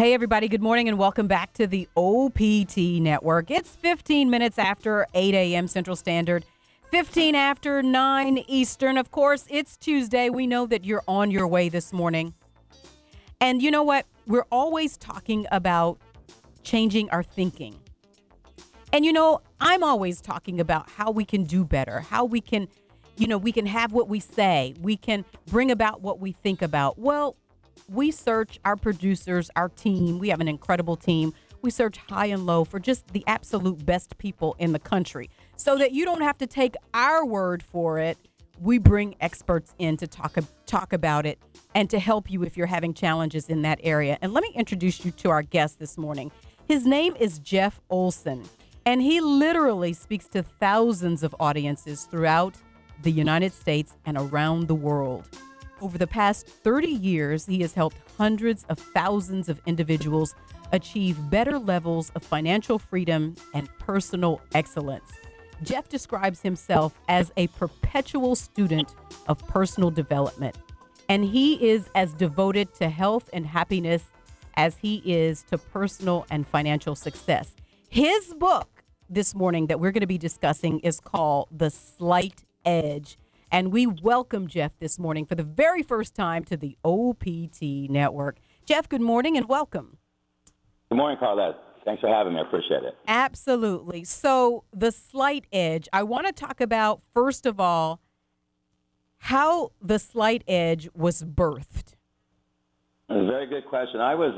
Hey, everybody. Good morning and welcome back to the OPT Network. It's 15 minutes after 8 a.m. Central Standard, 15 after 9 Eastern. Of course, it's Tuesday. We know that you're on your way this morning. And you know what? We're always talking about changing our thinking. And, I'm always talking about how we can do better, how we can, we can have what we say. We can bring about what we think about. Well, we search, our producers, our team. We have an incredible team. We search high and low for just the absolute best people in the country so that you don't have to take our word for it. We bring experts in to talk about it and to help you if you're having challenges in that area. And let me introduce you to our guest this morning. His name is Jeff Olson, and he literally speaks to thousands of audiences throughout the United States and around the world. Over the past 30 years, he has helped hundreds of thousands of individuals achieve better levels of financial freedom and personal excellence. Jeff describes himself as a perpetual student of personal development, and he is as devoted to health and happiness as he is to personal and financial success. His book this morning that we're going to be discussing is called The Slight Edge. And we welcome Jeff this morning for the very first time to the OPT Network. Jeff, good morning and welcome. Good morning, Carlette. Thanks for having me. I appreciate it. Absolutely. So The Slight Edge, I want to talk about, first of all, how The Slight Edge was birthed. It's a very good question. I was,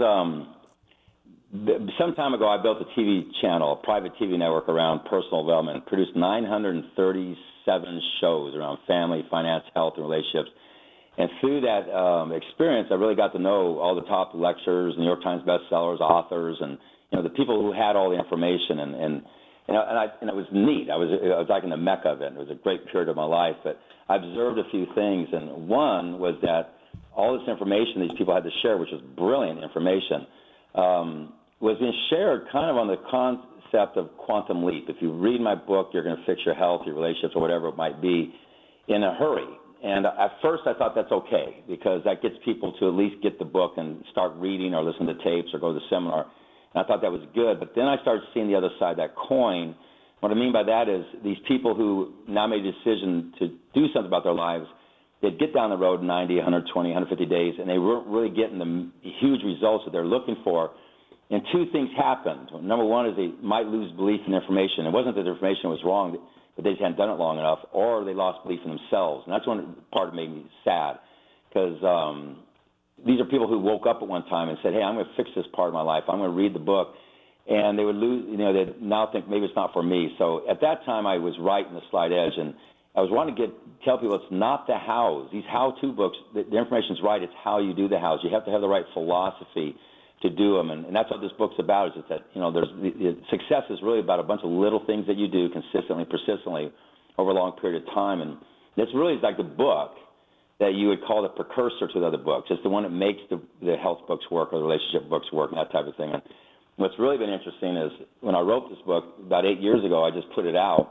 some time ago, I built a TV channel, a private TV network around personal development, produced 937 shows around family, finance, health, and relationships. And through that experience, I really got to know all the top lecturers, New York Times bestsellers, authors, and the people who had all the information. And it was neat. I was like in the mecca of it. It was a great period of my life. But I observed a few things, and one was that all this information these people had to share, which was brilliant information, was being shared kind of on the concept of quantum leap. If you read my book, you're going to fix your health, your relationships, or whatever it might be, in a hurry. And at first I thought that's okay because that gets people to at least get the book and start reading or listen to tapes or go to the seminar. And I thought that was good. But then I started seeing the other side of that coin. What I mean by that is these people who now made a decision to do something about their lives, they'd get down the road 90, 120, 150 days, and they weren't really getting the huge results that they're looking for. And two things happened. Number one is they might lose belief in information. It wasn't that the information was wrong, but they just hadn't done it long enough, or they lost belief in themselves. And that's one part that made me sad, because these are people who woke up at one time and said, hey, I'm going to fix this part of my life. I'm going to read the book. And they would lose, they'd now think maybe it's not for me. So at that time, I was right in the slight edge. And I was wanting to tell people it's not the hows. These how-to books, the information's right. It's how you do the hows. You have to have the right philosophy to do them, and that's what this book's about. Is that success is really about a bunch of little things that you do consistently, persistently over a long period of time, and this really is like the book that you would call the precursor to the other books. It's the one that makes the health books work or the relationship books work and that type of thing. And what's really been interesting is when I wrote this book about 8 years ago, I just put it out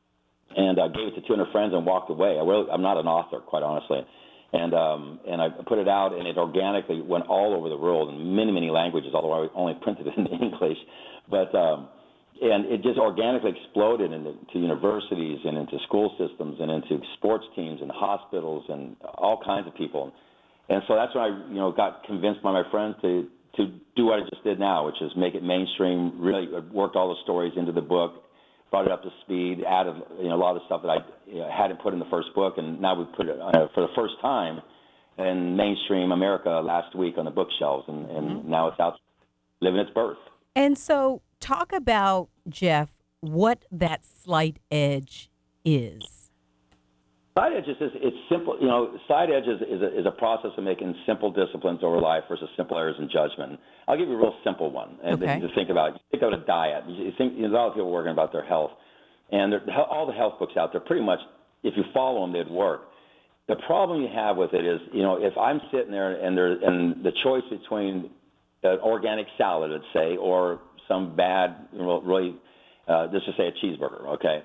and I gave it to 200 friends and walked away. I'm not an author, quite honestly. And I put it out, and it organically went all over the world in many, many languages, although I only printed it in English. But and it just organically exploded into universities and into school systems and into sports teams and hospitals and all kinds of people. And so that's when I got convinced by my friends to do what I just did now, which is make it mainstream. Really worked all the stories into the book, brought it up to speed, added a lot of stuff that I hadn't put in the first book, and now we put it for the first time in mainstream America last week on the bookshelves, and now it's out living its birth. And so talk about, Jeff, what that slight edge is. Slight edge it's simple. Slight edge is a process of making simple disciplines over life versus simple errors in judgment. I'll give you a real simple one to think about. Think about a diet. A lot of people are working about their health, and all the health books out there, pretty much, if you follow them, they'd work. The problem you have with it is, if I'm sitting there and the choice between an organic salad, let's say, or some bad, really, let's just say a cheeseburger, okay?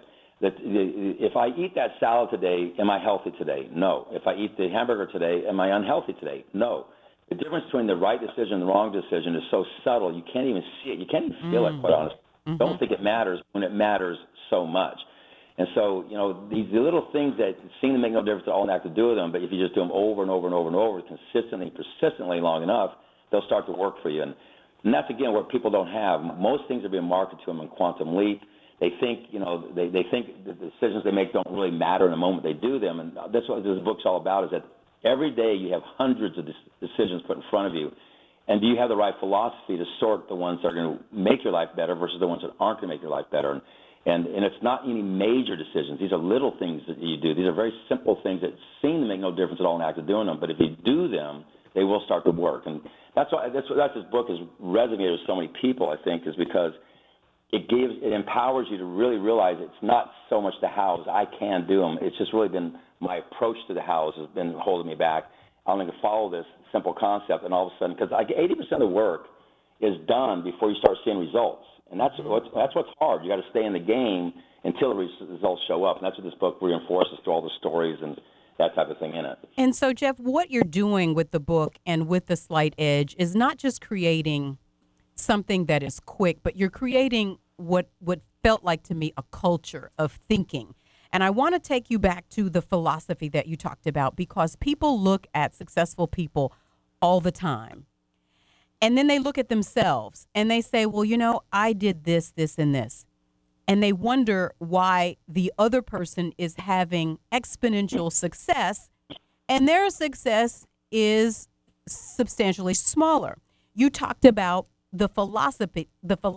If I eat that salad today, am I healthy today? No. If I eat the hamburger today, am I unhealthy today? No. the difference between the right decision and the wrong decision is so subtle, you can't even see it. You can't even feel it, quite honestly. Don't think it matters when it matters so much. And so, these little things that seem to make no difference at all and have to do with them, but if you just do them over and over and over and over, consistently, persistently long enough, they'll start to work for you. And that's, again, what people don't have. Most things are being marketed to them in Quantum Leap. They think, they think the decisions they make don't really matter in the moment they do them. And that's what this book's all about, is that every day you have hundreds of decisions put in front of you. And do you have the right philosophy to sort the ones that are going to make your life better versus the ones that aren't going to make your life better? And it's not any major decisions. These are little things that you do. These are very simple things that seem to make no difference at all in the act of doing them. But if you do them, they will start to work. And that's why this book has resonated with so many people, I think, is because it empowers you to really realize it's not so much the hows. I can do them. It's just really been my approach to the hows has been holding me back. I'm going to follow this simple concept, and all of a sudden, because 80% of the work is done before you start seeing results. And that's what's hard. You got to stay in the game until the results show up. And that's what this book reinforces through all the stories and that type of thing in it. And so, Jeff, what you're doing with the book and with The Slight Edge is not just creating something that is quick, but you're creating what felt like to me a culture of thinking. And I want to take you back to the philosophy that you talked about, because people look at successful people all the time. And then they look at themselves and they say, well, I did this, this, and this. And they wonder why the other person is having exponential success and their success is substantially smaller. You talked about the philosophy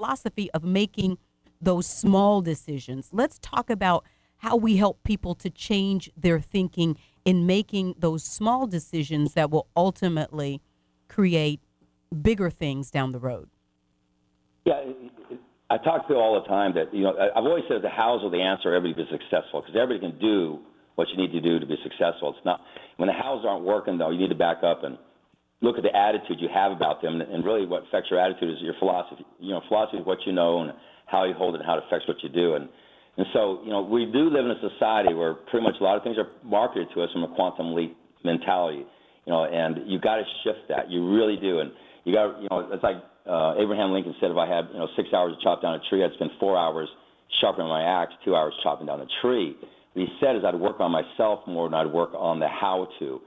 of making those small decisions. Let's talk about how we help people to change their thinking in making those small decisions that will ultimately create bigger things down the road. Yeah, I talk to all the time that, I've always said the hows are the answer everybody to be successful, because everybody can do what you need to do to be successful. It's not, when the hows aren't working, though, you need to back up and look at the attitude you have about them. And really what affects your attitude is your philosophy. Philosophy is what you know and how you hold it and how it affects what you do. And so, we do live in a society where pretty much a lot of things are marketed to us from a quantum leap mentality, and you got to shift that. You really do. And you got, it's like Abraham Lincoln said, if I had, 6 hours to chop down a tree, I'd spend 4 hours sharpening my axe, 2 hours chopping down a tree. What he said is I'd work on myself more than I'd work on the how-to.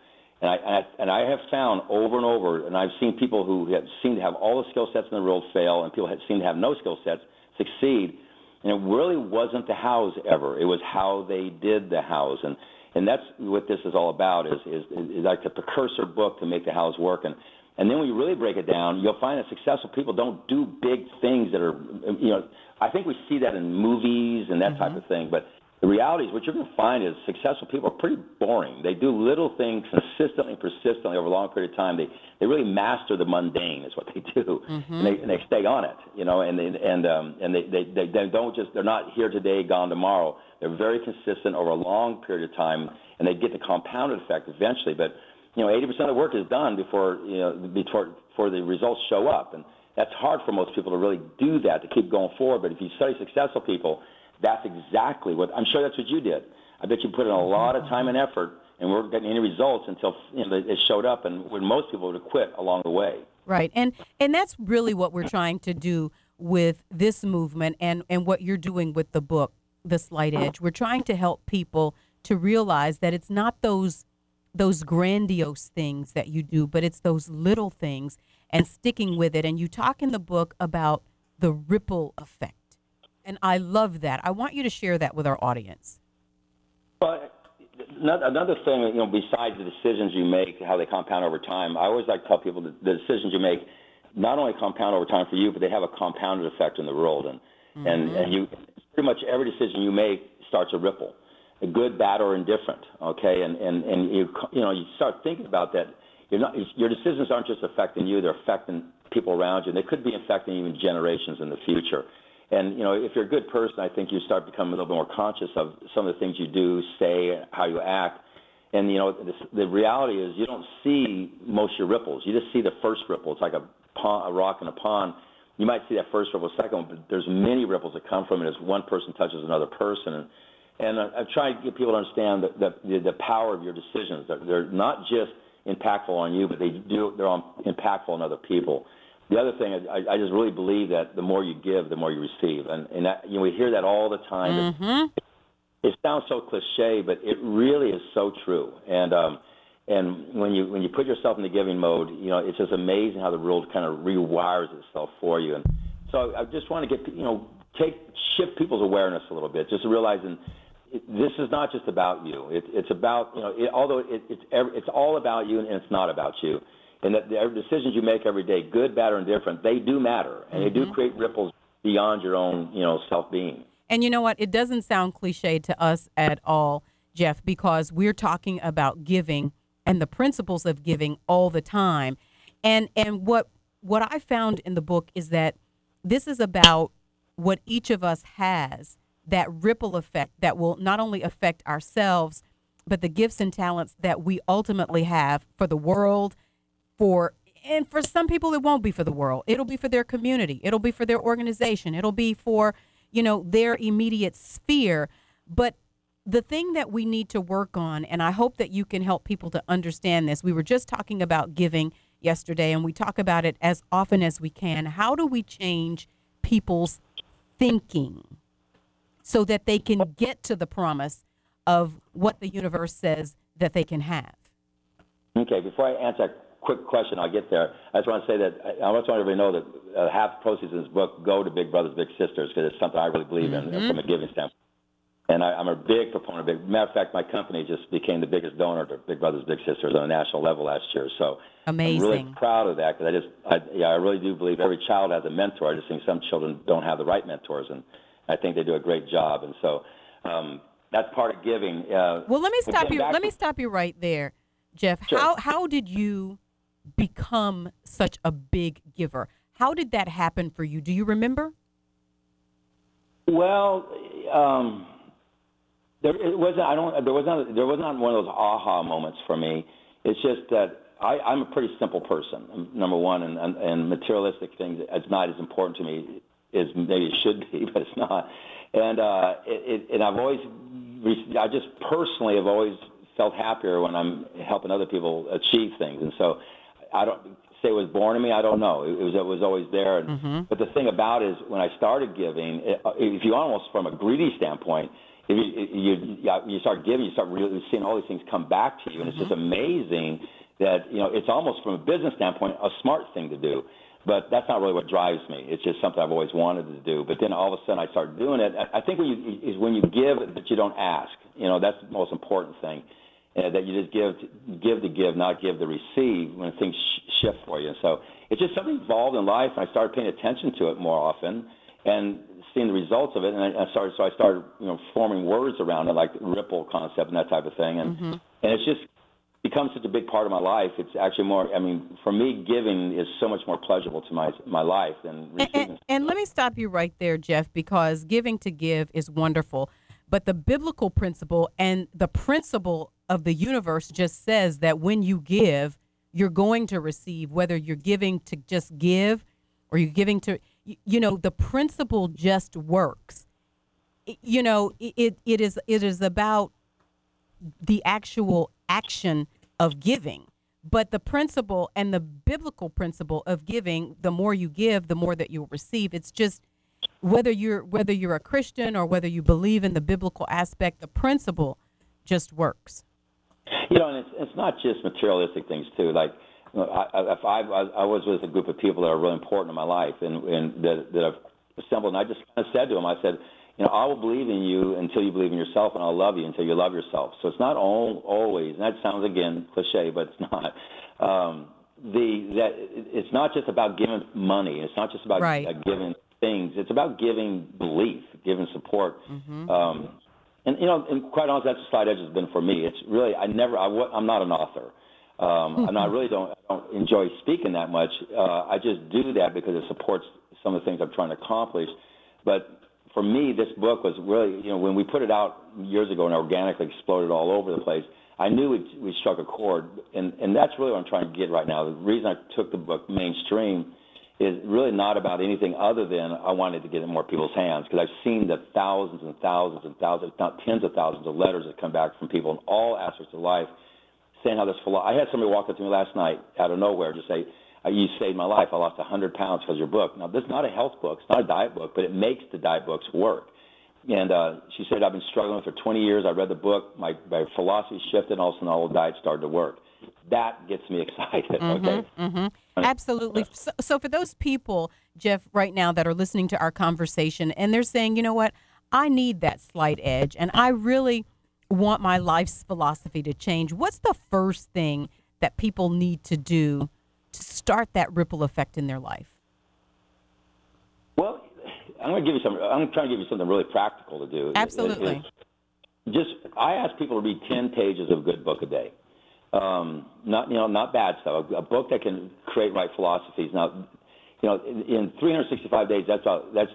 And I have found over and over, and I've seen people who have seem to have all the skill sets in the world fail, and people that seem to have no skill sets succeed. And it really wasn't the hows ever. It was how they did the hows. And that's what this is all about, is like the precursor book to make the hows work. And then when you really break it down, you'll find that successful people don't do big things that are, I think we see that in movies and that type of thing. But the reality is what you're going to find is successful people are pretty boring. They do little things consistently, persistently over a long period of time. They really master the mundane is what they do, and they stay on it, and they don't just, they're not here today, gone tomorrow. They're very consistent over a long period of time, and they get the compounded effect eventually. But 80% of the work is done before the results show up, and that's hard for most people to really do that, to keep going forward. But if you study successful people, that's exactly what, I'm sure that's what you did. I bet you put in a lot of time and effort and weren't getting any results until it showed up, and when most people would have quit along the way. Right, and that's really what we're trying to do with this movement and what you're doing with the book, The Slight Edge. We're trying to help people to realize that it's not those grandiose things that you do, but it's those little things and sticking with it. And you talk in the book about the ripple effect. And I love that. I want you to share that with our audience. But another thing, besides the decisions you make, how they compound over time, I always like to tell people that the decisions you make not only compound over time for you, but they have a compounded effect in the world. And you pretty much every decision you make starts a ripple, good, bad, or indifferent. Okay, and you start thinking about that. Your decisions aren't just affecting you; they're affecting people around you. And they could be affecting even generations in the future. And, if you're a good person, I think you start becoming a little bit more conscious of some of the things you do, say, how you act. And, the reality is you don't see most of your ripples. You just see the first ripple. It's like a rock in a pond. You might see that first ripple, second one, but there's many ripples that come from it as one person touches another person. And I've tried to get people to understand the power of your decisions. They're not just impactful on you, but they're impactful on other people. The other thing is I just really believe that the more you give, the more you receive. And that, we hear that all the time. Mm-hmm. It sounds so cliche, but it really is so true. And when you put yourself in the giving mode, it's just amazing how the world kind of rewires itself for you. And so I just want to get, shift people's awareness a little bit, just realizing this is not just about you. It's about, although it's all about you and it's not about you. And that the decisions you make every day, good, bad, or indifferent, they do matter. And they do create ripples beyond your own, self-being. And you know what? It doesn't sound cliche to us at all, Jeff, because we're talking about giving and the principles of giving all the time. And what I found in the book is that this is about what each of us has, that ripple effect that will not only affect ourselves, but the gifts and talents that we ultimately have for the world, and for some people, it won't be for the world. It'll be for their community. It'll be for their organization. It'll be for, their immediate sphere. But the thing that we need to work on, and I hope that you can help people to understand this. We were just talking about giving yesterday, and we talk about it as often as we can. How do we change people's thinking so that they can get to the promise of what the universe says that they can have? Okay, before I answer that quick question, I'll get there. I just want to say that I just want everybody to know that half the proceeds of this book go to Big Brothers Big Sisters, because it's something I really believe in from a giving standpoint. And I'm a big proponent of it. Matter of fact, my company just became the biggest donor to Big Brothers Big Sisters on a national level last year. So amazing. I'm really proud of that, because I really do believe every child has a mentor. I just think some children don't have the right mentors, and I think they do a great job. And so that's part of giving. Well, let me stop you. Let me stop you right there, Jeff. Sure. How did you become such a big giver? How did that happen for you? Do you remember? Well, there was not one of those aha moments for me. It's just that I'm a pretty simple person, number one, and materialistic things is not as important to me as maybe it should be, but it's not. And I just personally have always felt happier when I'm helping other people achieve things. And so I don't say it was born in me. I don't know. It was always there. And, But the thing about it is, when I started giving, if you almost from a greedy standpoint, if you start giving, you start really seeing all these things come back to you, and it's just amazing that it's almost from a business standpoint a smart thing to do. But that's not really what drives me. It's just something I've always wanted to do. But then all of a sudden I started doing it. I think when you give, that you don't ask. That's the most important thing. That you just give to give, not give to receive when things shift for you. So it's just something evolved in life, and I started paying attention to it more often and seeing the results of it. And I started forming words around it, like ripple concept and that type of thing. And it's just become such a big part of my life. It's actually more, for me, giving is so much more pleasurable to my life than receiving. And let me stop you right there, Jeff, because giving to give is wonderful. But the biblical principle and the principle of the universe just says that when you give, you're going to receive, whether you're giving to just give or you're giving to, the principle just works. It is about the actual action of giving. But the principle and the biblical principle of giving, the more you give, the more that you'll receive. It's just whether you're a Christian or whether you believe in the biblical aspect, the principle just works. And it's not just materialistic things too. Like, I was with a group of people that are really important in my life, and that I've assembled, and I just kind of said to them, I said, I will believe in you until you believe in yourself, and I'll love you until you love yourself. So it's not always, and that sounds again cliche, but it's not. It's not just about giving money. It's not just about giving things. It's about giving belief, giving support. And quite honestly, that's the slight edge has been for me. It's really I'm not an author. And I really don't enjoy speaking that much. I just do that because it supports some of the things I'm trying to accomplish. But for me, this book was really, when we put it out years ago and organically exploded all over the place, I knew we struck a chord, and that's really what I'm trying to get right now. The reason I took the book mainstream is really not about anything other than I wanted to get it in more people's hands, because I've seen the thousands and thousands and thousands, if not tens of thousands of letters that come back from people in all aspects of life saying how this I had somebody walk up to me last night out of nowhere just say, you saved my life. I lost 100 pounds because of your book. Now, this is not a health book. It's not a diet book, but it makes the diet books work. And she said, I've been struggling for 20 years. I read the book. My philosophy shifted, and all of a sudden, all the diet started to work. That gets me excited, okay? Absolutely. So for those people, Jeff, right now that are listening to our conversation, and they're saying, you know what, I need that slight edge, and I really want my life's philosophy to change. What's the first thing that people need to do to start that ripple effect in their life? Well, I'm trying to give you something really practical to do. Absolutely. I ask people to read 10 pages of a good book a day. Not bad stuff. A book that can create right philosophies. Now, in 365 days, that's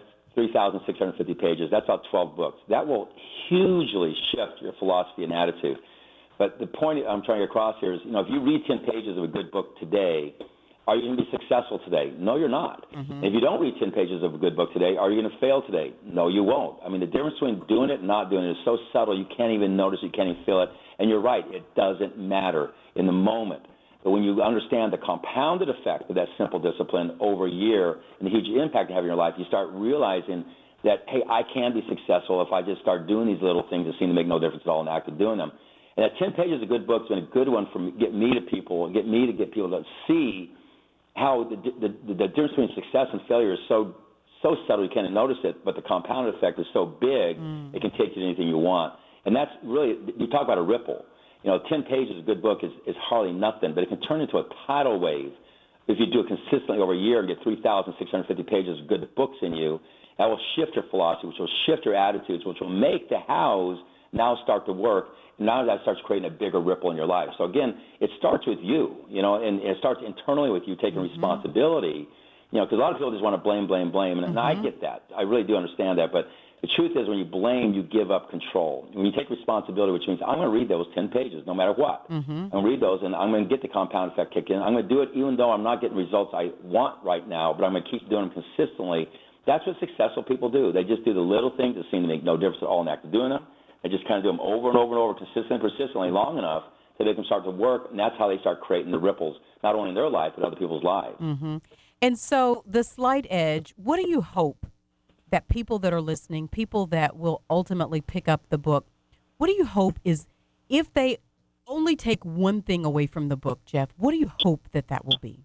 3,650 pages. That's about 12 books. That will hugely shift your philosophy and attitude. But the point I'm trying to get across here is, if you read 10 pages of a good book today, are you going to be successful today? No, you're not. If you don't read 10 pages of a good book today, are you going to fail today? No, you won't. I mean, the difference between doing it and not doing it is so subtle you can't even notice it, you can't even feel it. And you're right, it doesn't matter in the moment. But when you understand the compounded effect of that simple discipline over a year and the huge impact it has in your life, you start realizing that, hey, I can be successful if I just start doing these little things that seem to make no difference at all and act of doing them. And that 10 pages of good book has been a good one for get me to get people to see how the difference between success and failure is so subtle you can't notice it, but the compounded effect is so big it can take you to anything you want. And that's really, you talk about a ripple. 10 pages of a good book is hardly nothing, but it can turn into a tidal wave if you do it consistently over a year and get 3,650 pages of good books in you. That will shift your philosophy, which will shift your attitudes, which will make the hows now start to work. Now that starts creating a bigger ripple in your life. So again, it starts with you, and it starts internally with you taking responsibility, because a lot of people just want to blame, and I get that. I really do understand that, but the truth is when you blame, you give up control. When you take responsibility, which means I'm going to read those 10 pages no matter what. I'm going to read those, and I'm going to get the compound effect kick in. I'm going to do it even though I'm not getting results I want right now, but I'm going to keep doing them consistently. That's what successful people do. They just do the little things that seem to make no difference at all in the act of doing them. They just kind of do them over and over and over, persistently long enough that they can start to work, and that's how they start creating the ripples, not only in their life, but other people's lives. And so the slight edge, what do you hope that people that are listening, people that will ultimately pick up the book, what do you hope is, if they only take one thing away from the book, Jeff, what do you hope that will be?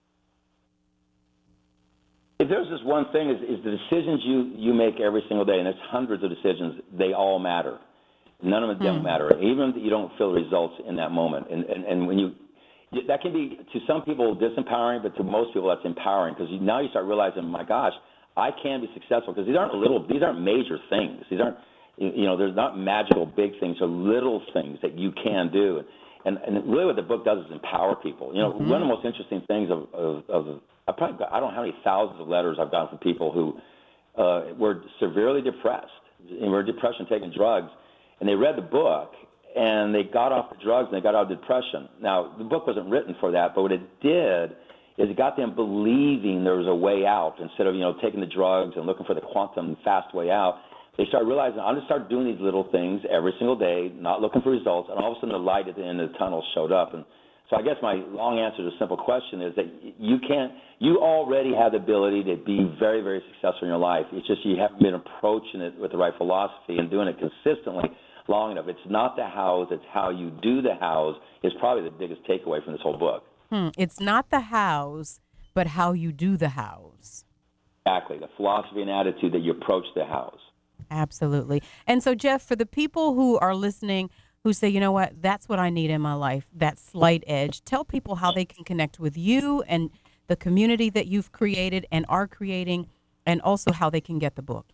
If there's this one thing, is the decisions you make every single day, and there's hundreds of decisions, they all matter. None of them don't matter, even if you don't feel the results in that moment. And when that can be, to some people, disempowering, but to most people, that's empowering, because now you start realizing, my gosh, I can be successful, because these aren't major things. These aren't, there's not magical big things, or little things that you can do. And really what the book does is empower people. One of the most interesting things I don't know how many thousands of letters I've gotten from people who were severely depressed, and were depression, taking drugs, and they read the book, and they got off the drugs, and they got out of depression. Now, the book wasn't written for that, but what it did is it got them believing there was a way out instead of, taking the drugs and looking for the quantum fast way out. They started realizing, I'm going to start doing these little things every single day, not looking for results, and all of a sudden the light at the end of the tunnel showed up. And so I guess my long answer to a simple question is that you already have the ability to be very, very successful in your life. It's just you haven't been approaching it with the right philosophy and doing it consistently long enough. It's not the hows, it's how you do the hows is probably the biggest takeaway from this whole book. It's not the hows, but how you do the hows. Exactly, the philosophy and attitude that you approach the hows. Absolutely. And so, Jeff, for the people who are listening who say, you know what, that's what I need in my life, that slight edge, tell people how they can connect with you and the community that you've created and are creating, and also how they can get the book.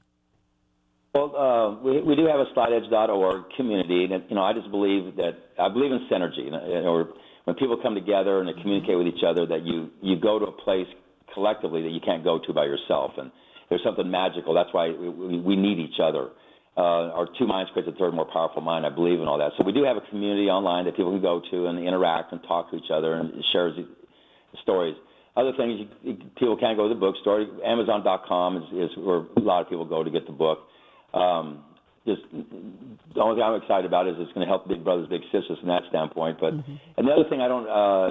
Well, we do have a slightedge.org community, and I just believe I believe in synergy, or when people come together and they communicate with each other, that you go to a place collectively that you can't go to by yourself, and there's something magical. That's why we need each other. Our two minds create the third more powerful mind. I believe in all that. So we do have a community online that people can go to and interact and talk to each other and share stories. Other things, people can't go to the bookstore. Amazon.com is where a lot of people go to get the book. just the only thing I'm excited about is it's going to help big brothers, big sisters from that standpoint. But and the other thing I don't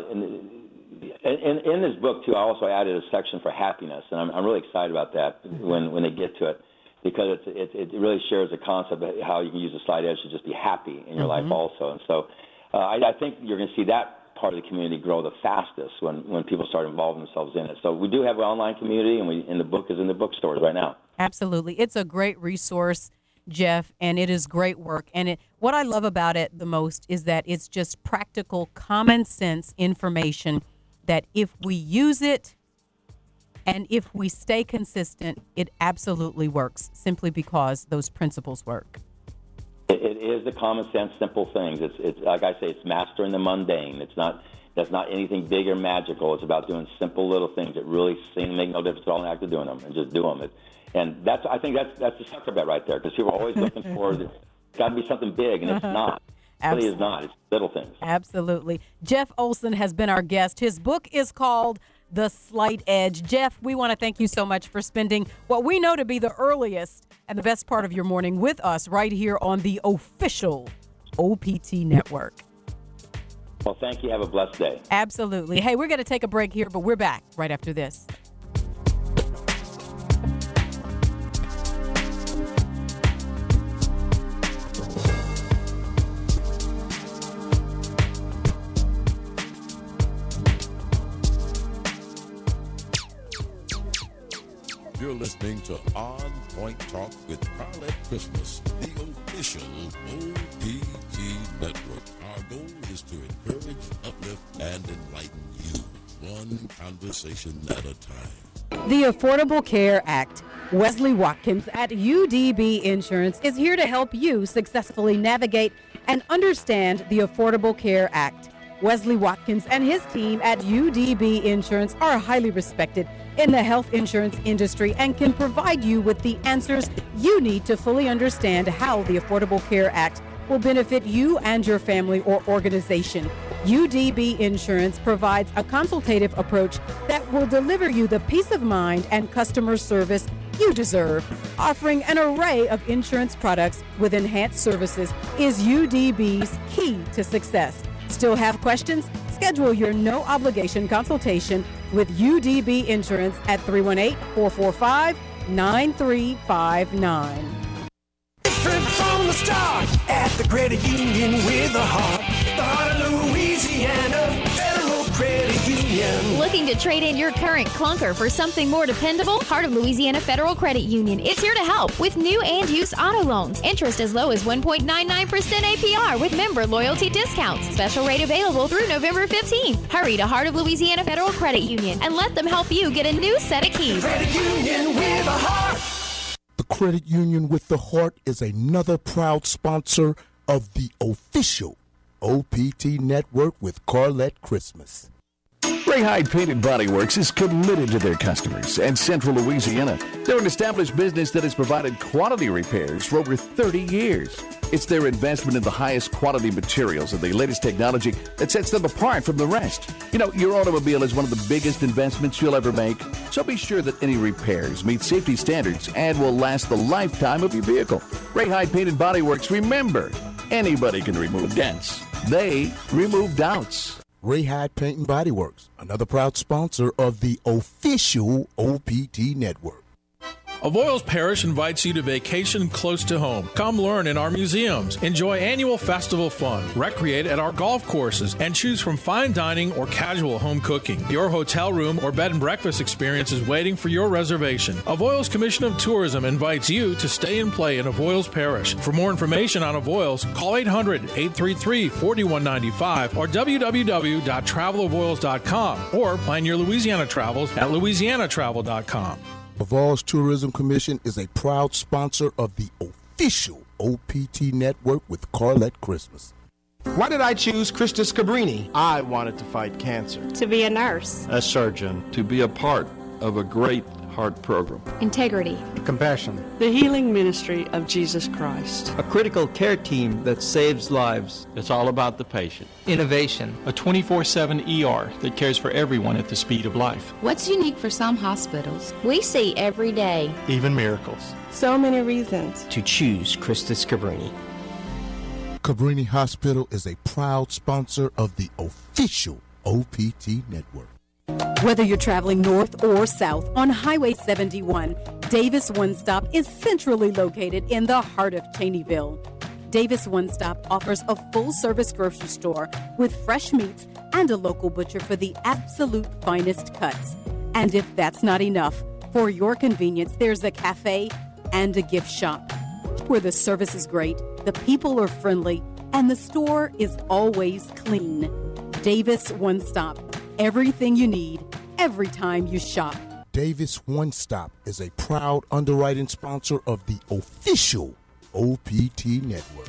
in this book too, I also added a section for happiness, and I'm really excited about that when they get to it, because it really shares the concept of how you can use the Slight Edge to just be happy in your life also. And so I think you're going to see that part of the community grow the fastest when people start involving themselves in it. So we do have an online community, and the book is in the bookstores right now. Absolutely. It's a great resource, Jeff, and it is great work. And what I love about it the most is that it's just practical, common sense information that if we use it and if we stay consistent, it absolutely works, simply because those principles work. It is the common sense, simple things. It's like I say, it's mastering the mundane. That's not anything big or magical. It's about doing simple little things that really seem to make no difference at all in the act of doing them, and just do them. And I think that's the sucker bet right there, because people are always looking for it's got to be something big, and it's not. It really is not. It's little things. Absolutely. Jeff Olson has been our guest. His book is called The Slight Edge. Jeff, we want to thank you so much for spending what we know to be the earliest and the best part of your morning with us right here on the official OPT Network. Well, thank you. Have a blessed day. Absolutely. Hey, we're going to take a break here, but we're back right after this. You're listening to On Point Talk with Carlette Christmas, the official OPT network. Our goal is to encourage, uplift, and enlighten you, one conversation at a time. The Affordable Care Act. Wesley Watkins at UDB Insurance is here to help you successfully navigate and understand the Affordable Care Act. Wesley Watkins and his team at UDB Insurance are highly respected in the health insurance industry and can provide you with the answers you need to fully understand how the Affordable Care Act will benefit you and your family or organization. UDB Insurance provides a consultative approach that will deliver you the peace of mind and customer service you deserve. Offering an array of insurance products with enhanced services is UDB's key to success. Still have questions? Schedule your no-obligation consultation with UDB Insurance at 318-445-9359. Different from the start at the credit union with a heart. The heart of Louisiana Federal Credit Union. Looking to trade in your current clunker for something more dependable? Heart of Louisiana Federal Credit Union is here to help with new and used auto loans. Interest as low as 1.99% APR with member loyalty discounts. Special rate available through November 15th. Hurry to Heart of Louisiana Federal Credit Union and let them help you get a new set of keys. Credit Union with a heart. The Credit Union with the Heart is another proud sponsor of the official OPT Network with Carlette Christmas. Ray Hyde Paint and Body Works is committed to their customers and Central Louisiana. They're an established business that has provided quality repairs for over 30 years. It's their investment in the highest quality materials and the latest technology that sets them apart from the rest. You know, your automobile is one of the biggest investments you'll ever make, so be sure that any repairs meet safety standards and will last the lifetime of your vehicle. Ray Hyde Paint and Body Works, remember, anybody can remove dents. They remove doubts. Ray Hyde Paint and Body Works, another proud sponsor of the official OPT Network. Avoyelles Parish invites you to vacation close to home. Come learn in our museums, enjoy annual festival fun, recreate at our golf courses, and choose from fine dining or casual home cooking. Your hotel room or bed and breakfast experience is waiting for your reservation. Avoyelles Commission of Tourism invites you to stay and play in Avoyelles Parish. For more information on Avoyelles, call 800-833-4195 or www.travelavoyelles.com or plan your Louisiana travels at louisianatravel.com. Avoyelles Tourism Commission is a proud sponsor of the official OPT Network with Carlette Christmas. Why did I choose Krista Scabrini? I wanted to fight cancer. To be a nurse. A surgeon. To be a part of a great Heart Program. Integrity. Compassion. The healing ministry of Jesus Christ. A critical care team that saves lives. It's all about the patient. Innovation. A 24/7 ER that cares for everyone at the speed of life. What's unique for some hospitals? We see every day. Even miracles. So many reasons to choose Christus Cabrini. Cabrini Hospital is a proud sponsor of the official OPT network. Whether you're traveling north or south on Highway 71, Davis One Stop is centrally located in the heart of Cheneyville. Davis One Stop offers a full-service grocery store with fresh meats and a local butcher for the absolute finest cuts. And if that's not enough, for your convenience, there's a cafe and a gift shop where the service is great, the people are friendly, and the store is always clean. Davis One Stop. Everything you need, every time you shop. Davis One Stop is a proud underwriting sponsor of the official OPT network.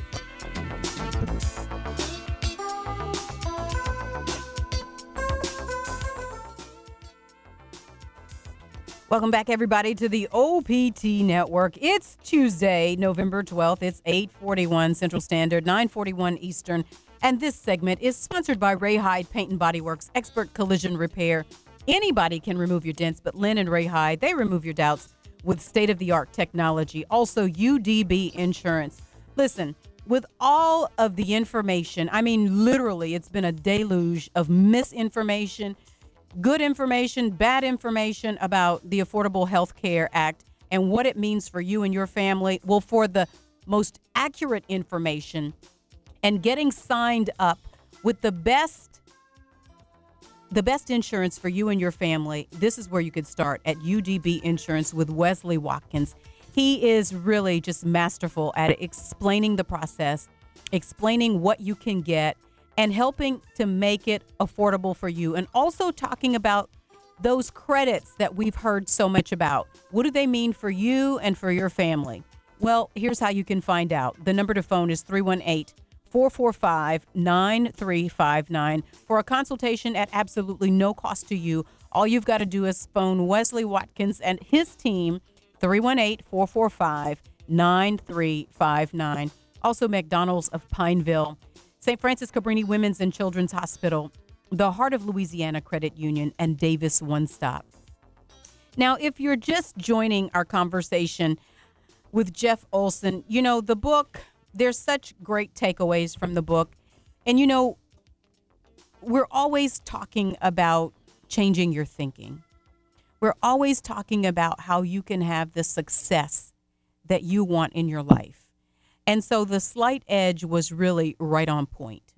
Welcome back, everybody, to the OPT Network. It's Tuesday, November 12th. It's 8:41 Central Standard, 9:41 Eastern. And this segment is sponsored by Ray Hyde Paint and Body Works, expert collision repair. Anybody can remove your dents, but Lynn and Ray Hyde, they remove your doubts with state-of-the-art technology. Also, UDB Insurance. Listen, with all of the information, I mean, literally, it's been a deluge of misinformation, good information, bad information about the Affordable Health Care Act and what it means for you and your family. Well, for the most accurate information and getting signed up with the best insurance for you and your family, this is where you could start, at UDB Insurance with Wesley Watkins. He is really just masterful at explaining the process, explaining what you can get, and helping to make it affordable for you. And also talking about those credits that we've heard so much about. What do they mean for you and for your family? Well, here's how you can find out. The number to phone is 318-445-9359 for a consultation at absolutely no cost to you. All you've got to do is phone Wesley Watkins and his team, 318-445-9359. Also, McDonald's of Pineville, St. Francis Cabrini Women's and Children's Hospital, the Heart of Louisiana Credit Union, and Davis One Stop. Now, if you're just joining our conversation with Jeff Olson, you know, the book, there's such great takeaways from the book. And, you know, we're always talking about changing your thinking. We're always talking about how you can have the success that you want in your life. And so the Slight Edge was really right on point.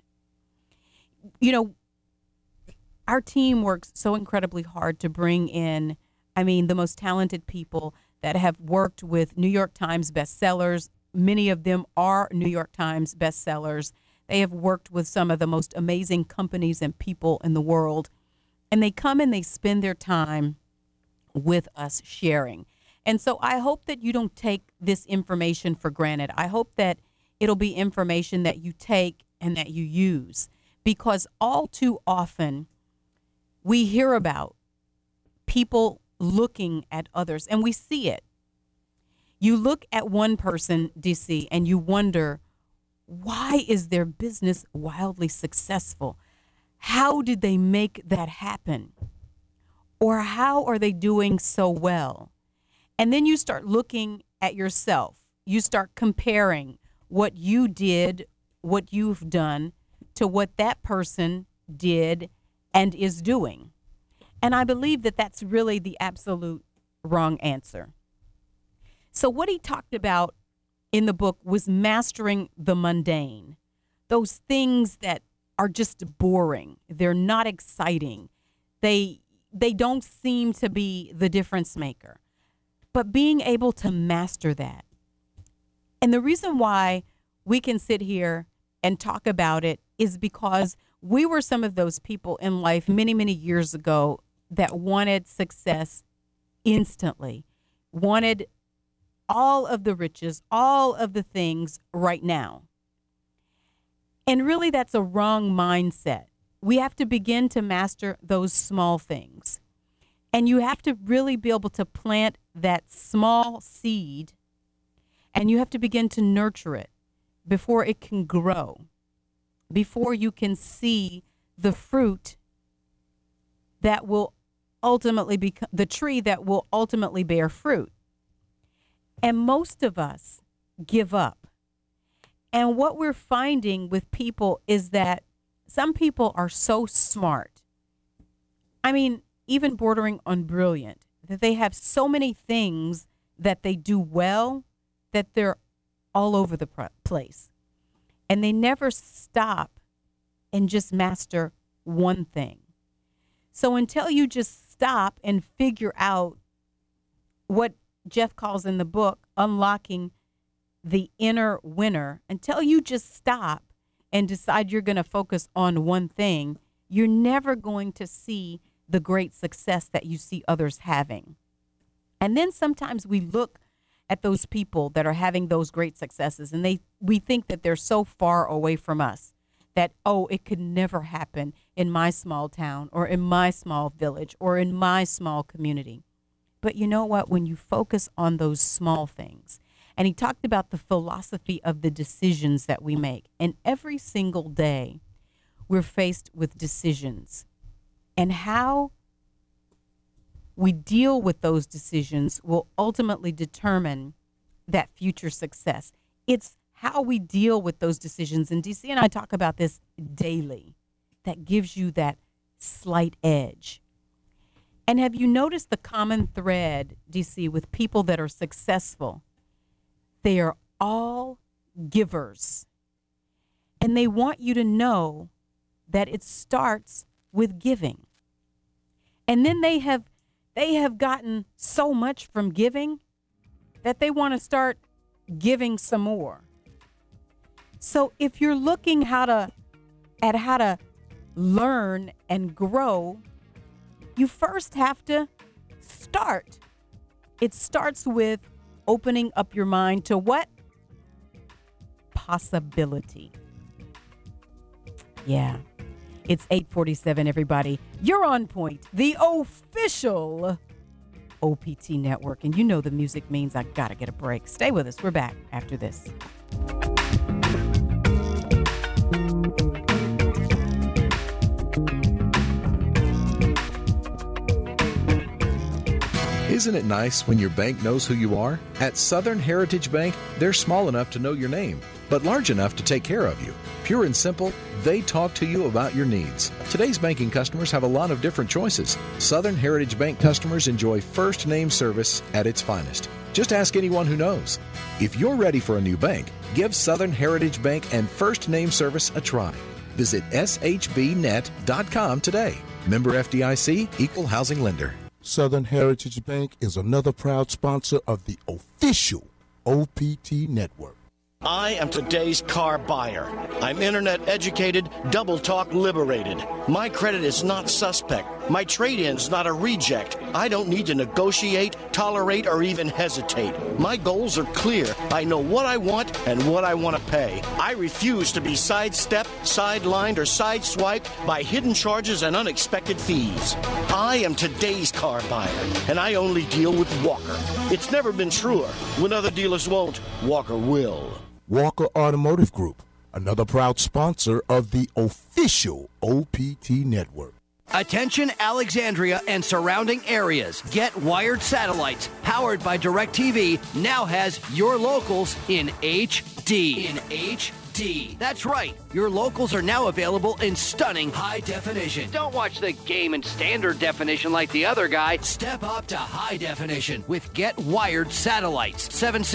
You know, our team works so incredibly hard to bring in, I mean, the most talented people that have worked with New York Times bestsellers. Many of them are New York Times bestsellers. They have worked with some of the most amazing companies and people in the world. And they come and they spend their time with us sharing. And so I hope that you don't take this information for granted. I hope that it'll be information that you take and that you use, because all too often we hear about people looking at others and we see it. You look at one person, DC, and you wonder, why is their business wildly successful? How did they make that happen? Or how are they doing so well? And then you start looking at yourself. You start comparing what you did, what you've done, to what that person did and is doing. And I believe that that's really the absolute wrong answer. So what he talked about in the book was mastering the mundane, those things that are just boring. They're not exciting. They don't seem to be the difference maker. But being able to master that. And the reason why we can sit here and talk about it is because we were some of those people in life many, many years ago that wanted success instantly, wanted all of the riches, all of the things right now. And really, that's a wrong mindset. We have to begin to master those small things. And you have to really be able to plant that small seed, and you have to begin to nurture it before it can grow, before you can see the fruit that will ultimately become the tree that will ultimately bear fruit. And most of us give up. And what we're finding with people is that some people are so smart, I mean, even bordering on brilliant, that they have so many things that they do well that they're all over the place. And they never stop and just master one thing. So until you just stop and figure out what Jeff calls in the book, unlocking the inner winner, until you just stop and decide you're going to focus on one thing, you're never going to see the great success that you see others having. And then sometimes we look at those people that are having those great successes, and we think that they're so far away from us that, oh, it could never happen in my small town or in my small village or in my small community. But you know what? When you focus on those small things, and he talked about the philosophy of the decisions that we make, and every single day we're faced with decisions, and how we deal with those decisions will ultimately determine that future success. It's how we deal with those decisions. And DC and I talk about this daily. That gives you that slight edge. And have you noticed the common thread, DC, with people that are successful? They are all givers. And they want you to know that it starts with giving. And then they have gotten so much from giving that they want to start giving some more. So if you're looking at how to learn and grow, you first have to start. It starts with opening up your mind to what? Possibility. Yeah. It's 8:47, everybody. You're on point, the official OPT network. And you know the music means I gotta get a break. Stay with us. We're back after this. Isn't it nice when your bank knows who you are? At Southern Heritage Bank, they're small enough to know your name, but large enough to take care of you. Pure and simple, they talk to you about your needs. Today's banking customers have a lot of different choices. Southern Heritage Bank customers enjoy first name service at its finest. Just ask anyone who knows. If you're ready for a new bank, give Southern Heritage Bank and first name service a try. Visit shbnet.com today. Member FDIC, Equal Housing Lender. Southern Heritage Bank is another proud sponsor of the official OPT network. I am today's car buyer. I'm internet educated, double talk liberated. My credit is not suspect. My trade-in's not a reject. I don't need to negotiate, tolerate, or even hesitate. My goals are clear. I know what I want and what I want to pay. I refuse to be sidestepped, sidelined, or sideswiped by hidden charges and unexpected fees. I am today's car buyer, and I only deal with Walker. It's never been truer. When other dealers won't, Walker will. Walker Automotive Group, another proud sponsor of the official OPT network. Attention Alexandria and surrounding areas. Get Wired Satellites, powered by DirecTV, now has your locals in HD. In HD. That's right. Your locals are now available in stunning high definition. Don't watch the game in standard definition like the other guy. Step up to high definition with Get Wired Satellites.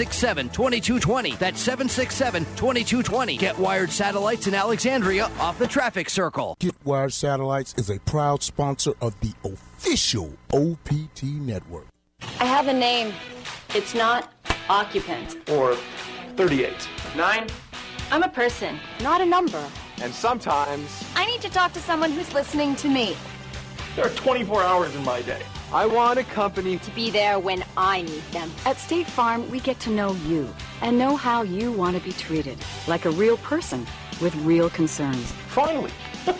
767-2220. That's 767-2220. Get Wired Satellites in Alexandria off the traffic circle. Get Wired Satellites is a proud sponsor of the official OPT network. I have a name. It's not occupant. Or 38. 9. I'm a person, not a number. And sometimes I need to talk to someone who's listening to me. there are 24 hours in my day. I want a company To be there when I need them. At State Farm, we get to know you and know how you want to be treated, like a real person with real concerns. Finally,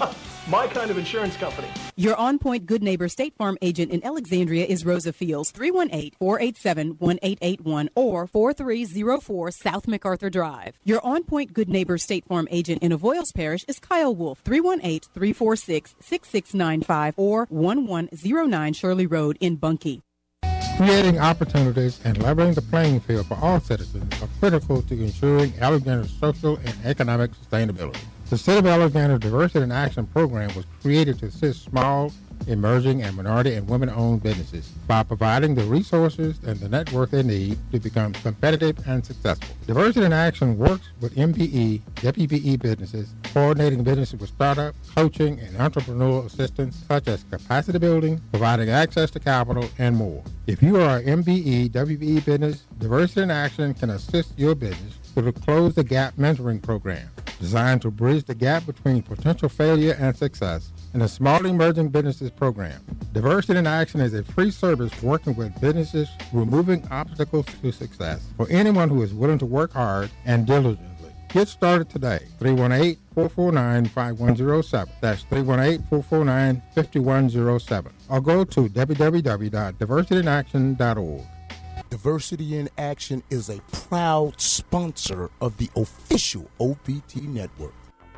My kind of insurance company. Your on-point Good Neighbor State Farm agent in Alexandria is Rosa Fields, 318-487-1881 or 4304 South MacArthur Drive. Your on-point Good Neighbor State Farm agent in Avoyles Parish is Kyle Wolf, 318-346-6695 or 1109 Shirley Road in Bunkie. Creating opportunities and leveling the playing field for all citizens are critical to ensuring Alexandria's social and economic sustainability. The City of Alexandria Diversity in Action program was created to assist small, emerging, and minority and women-owned businesses by providing the resources and the network they need to become competitive and successful. Diversity in Action works with MBE, WBE businesses, coordinating businesses with startup, coaching, and entrepreneurial assistance such as capacity building, providing access to capital, and more. If you are an MBE, WBE business, Diversity in Action can assist your business through the Close the Gap mentoring program, designed to bridge the gap between potential failure and success, and the Small Emerging Businesses Program. Diversity in Action is a free service working with businesses removing obstacles to success for anyone who is willing to work hard and diligently. Get started today. 318-449-5107. That's 318-449-5107. Or go to www.diversityinaction.org. Diversity in Action is a proud sponsor of the official OPT network.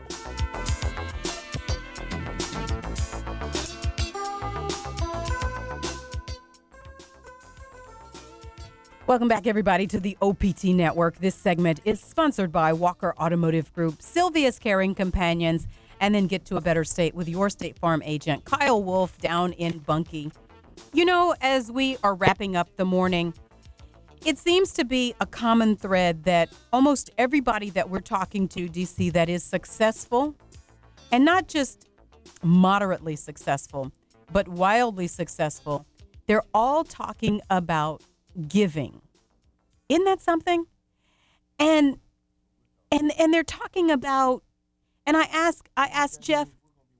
Welcome back, everybody, to the OPT Network. This segment is sponsored by Walker Automotive Group, Sylvia's Caring Companions, and then get to a better state with your State Farm agent, Kyle Wolf, down in Bunkie. You know, as we are wrapping up the morning, it seems to be a common thread that almost everybody that we're talking to, DC, that is successful, and not just moderately successful, but wildly successful, they're all talking about giving. Isn't that something? And they're talking about, and I asked Jeff,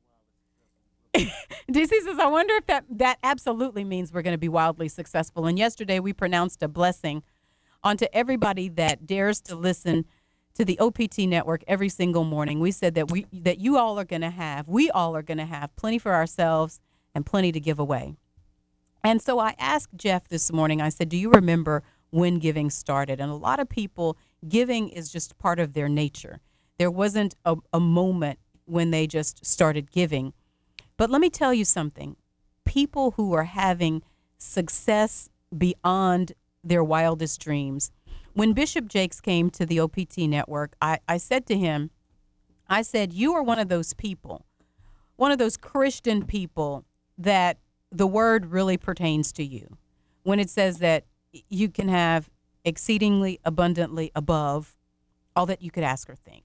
DC says, I wonder if that absolutely means we're going to be wildly successful. And yesterday we pronounced a blessing onto everybody that dares to listen to the OPT network every single morning. We said that we all are going to have plenty for ourselves and plenty to give away. And so I asked Jeff this morning, I said, do you remember when giving started? And a lot of people, giving is just part of their nature. There wasn't a moment when they just started giving. But let me tell you something. People who are having success beyond their wildest dreams. When Bishop Jakes came to the OPT network, I said to him, I said, you are one of those people, one of those Christian people that the word really pertains to you. When it says that you can have exceedingly abundantly above all that you could ask or think.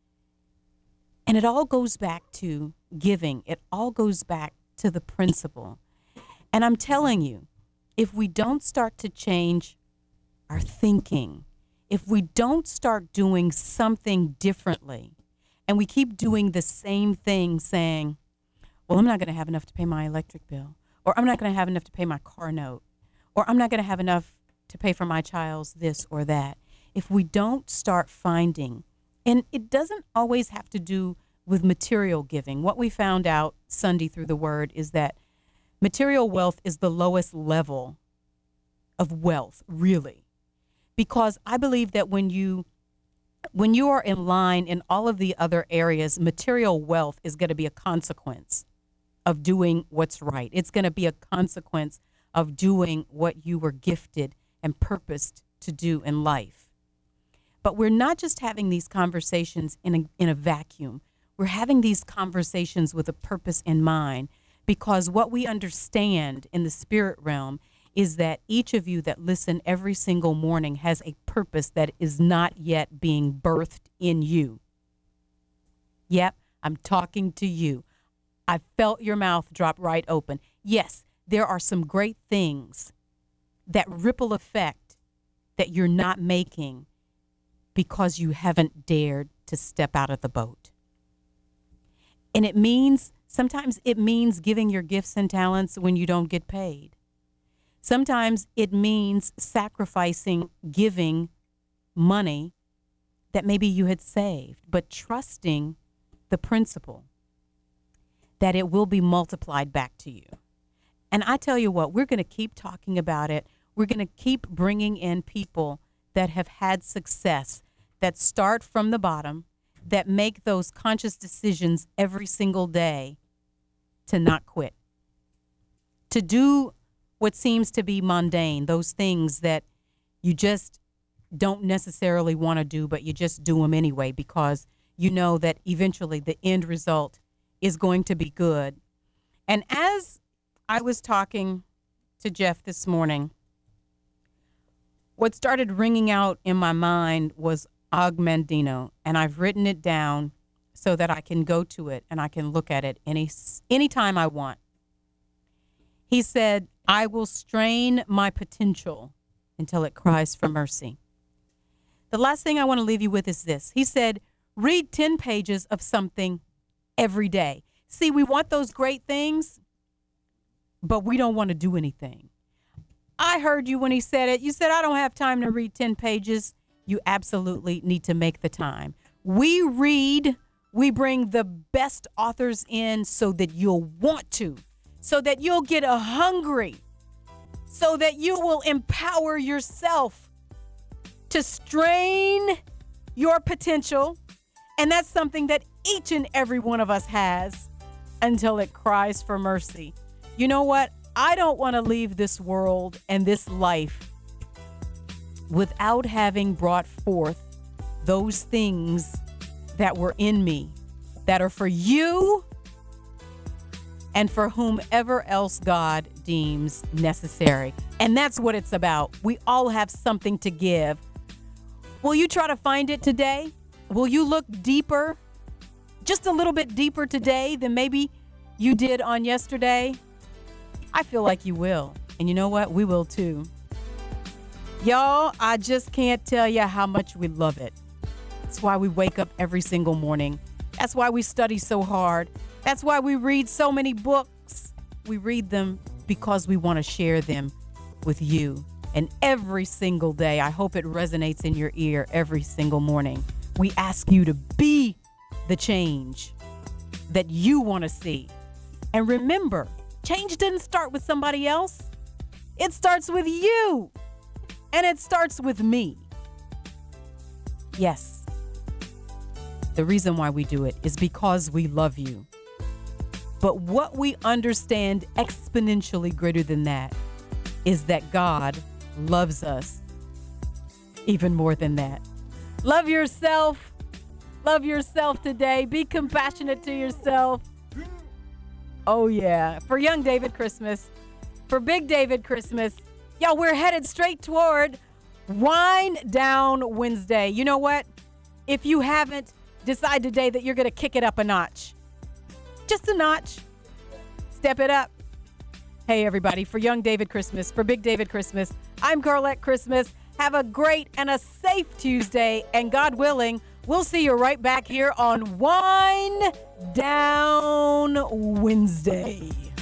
And it all goes back to giving. It all goes back to the principle. And I'm telling you, if we don't start to change our thinking, if we don't start doing something differently, and we keep doing the same thing saying, well, I'm not going to have enough to pay my electric bill, or I'm not going to have enough to pay my car note, or I'm not going to have enough to pay for my child's this or that. If we don't start finding, and it doesn't always have to do with material giving. What we found out Sunday through the word is that material wealth is the lowest level of wealth, really. Because I believe that when you are in line in all of the other areas, material wealth is going to be a consequence of doing what's right. It's going to be a consequence of doing what you were gifted and purposed to do in life. But we're not just having these conversations in a vacuum. We're having these conversations with a purpose in mind, because what we understand in the spirit realm is that each of you that listen every single morning has a purpose that is not yet being birthed in you. Yep, I'm talking to you. I felt your mouth drop right open. Yes, there are some great things, that ripple effect that you're not making because you haven't dared to step out of the boat. And it means, sometimes it means giving your gifts and talents when you don't get paid. Sometimes it means sacrificing, giving money that maybe you had saved, but trusting the principle that it will be multiplied back to you. And I tell you what, we're going to keep talking about it. We're going to keep bringing in people that have had success, that start from the bottom, that make those conscious decisions every single day to not quit, to do what seems to be mundane, those things that you just don't necessarily want to do, but you just do them anyway because you know that eventually the end result is going to be good. And as I was talking to Jeff this morning, what started ringing out in my mind was Og Mandino, and I've written it down so that I can go to it and I can look at it anytime I want. He said, I will strain my potential until it cries for mercy. The last thing I want to leave you with is this. He said, read 10 pages of something every day. See, we want those great things, but we don't want to do anything. I heard you when he said it. You said, I don't have time to read 10 pages. You absolutely need to make the time. We read, we bring the best authors in so that you'll want to, so that you'll get hungry, so that you will empower yourself to strain your potential. And that's something that each and every one of us has until it cries for mercy. You know what? I don't want to leave this world and this life without having brought forth those things that were in me that are for you and for whomever else God deems necessary. And that's what it's about. We all have something to give. Will you try to find it today? Will you look deeper, just a little bit deeper today than maybe you did on yesterday? I feel like you will. And you know what? We will too. Y'all, I just can't tell you how much we love it. That's why we wake up every single morning. That's why we study so hard. That's why we read so many books. We read them because we want to share them with you. And every single day, I hope it resonates in your ear every single morning. We ask you to be the change that you want to see. And remember, change didn't start with somebody else. It starts with you. And it starts with me. Yes. The reason why we do it is because we love you. But what we understand exponentially greater than that is that God loves us even more than that. Love yourself. Love yourself today. Be compassionate to yourself. Oh, yeah. For young David Christmas, for Big David Christmas, y'all, we're headed straight toward Wind Down Wednesday. You know what? If you haven't, decide today that you're going to kick it up a notch. Just a notch. Step it up. Hey, everybody, for young David Christmas, for Big David Christmas, I'm Carlette Christmas. Have a great and a safe Tuesday, and God willing, we'll see you right back here on Wind Down Wednesday.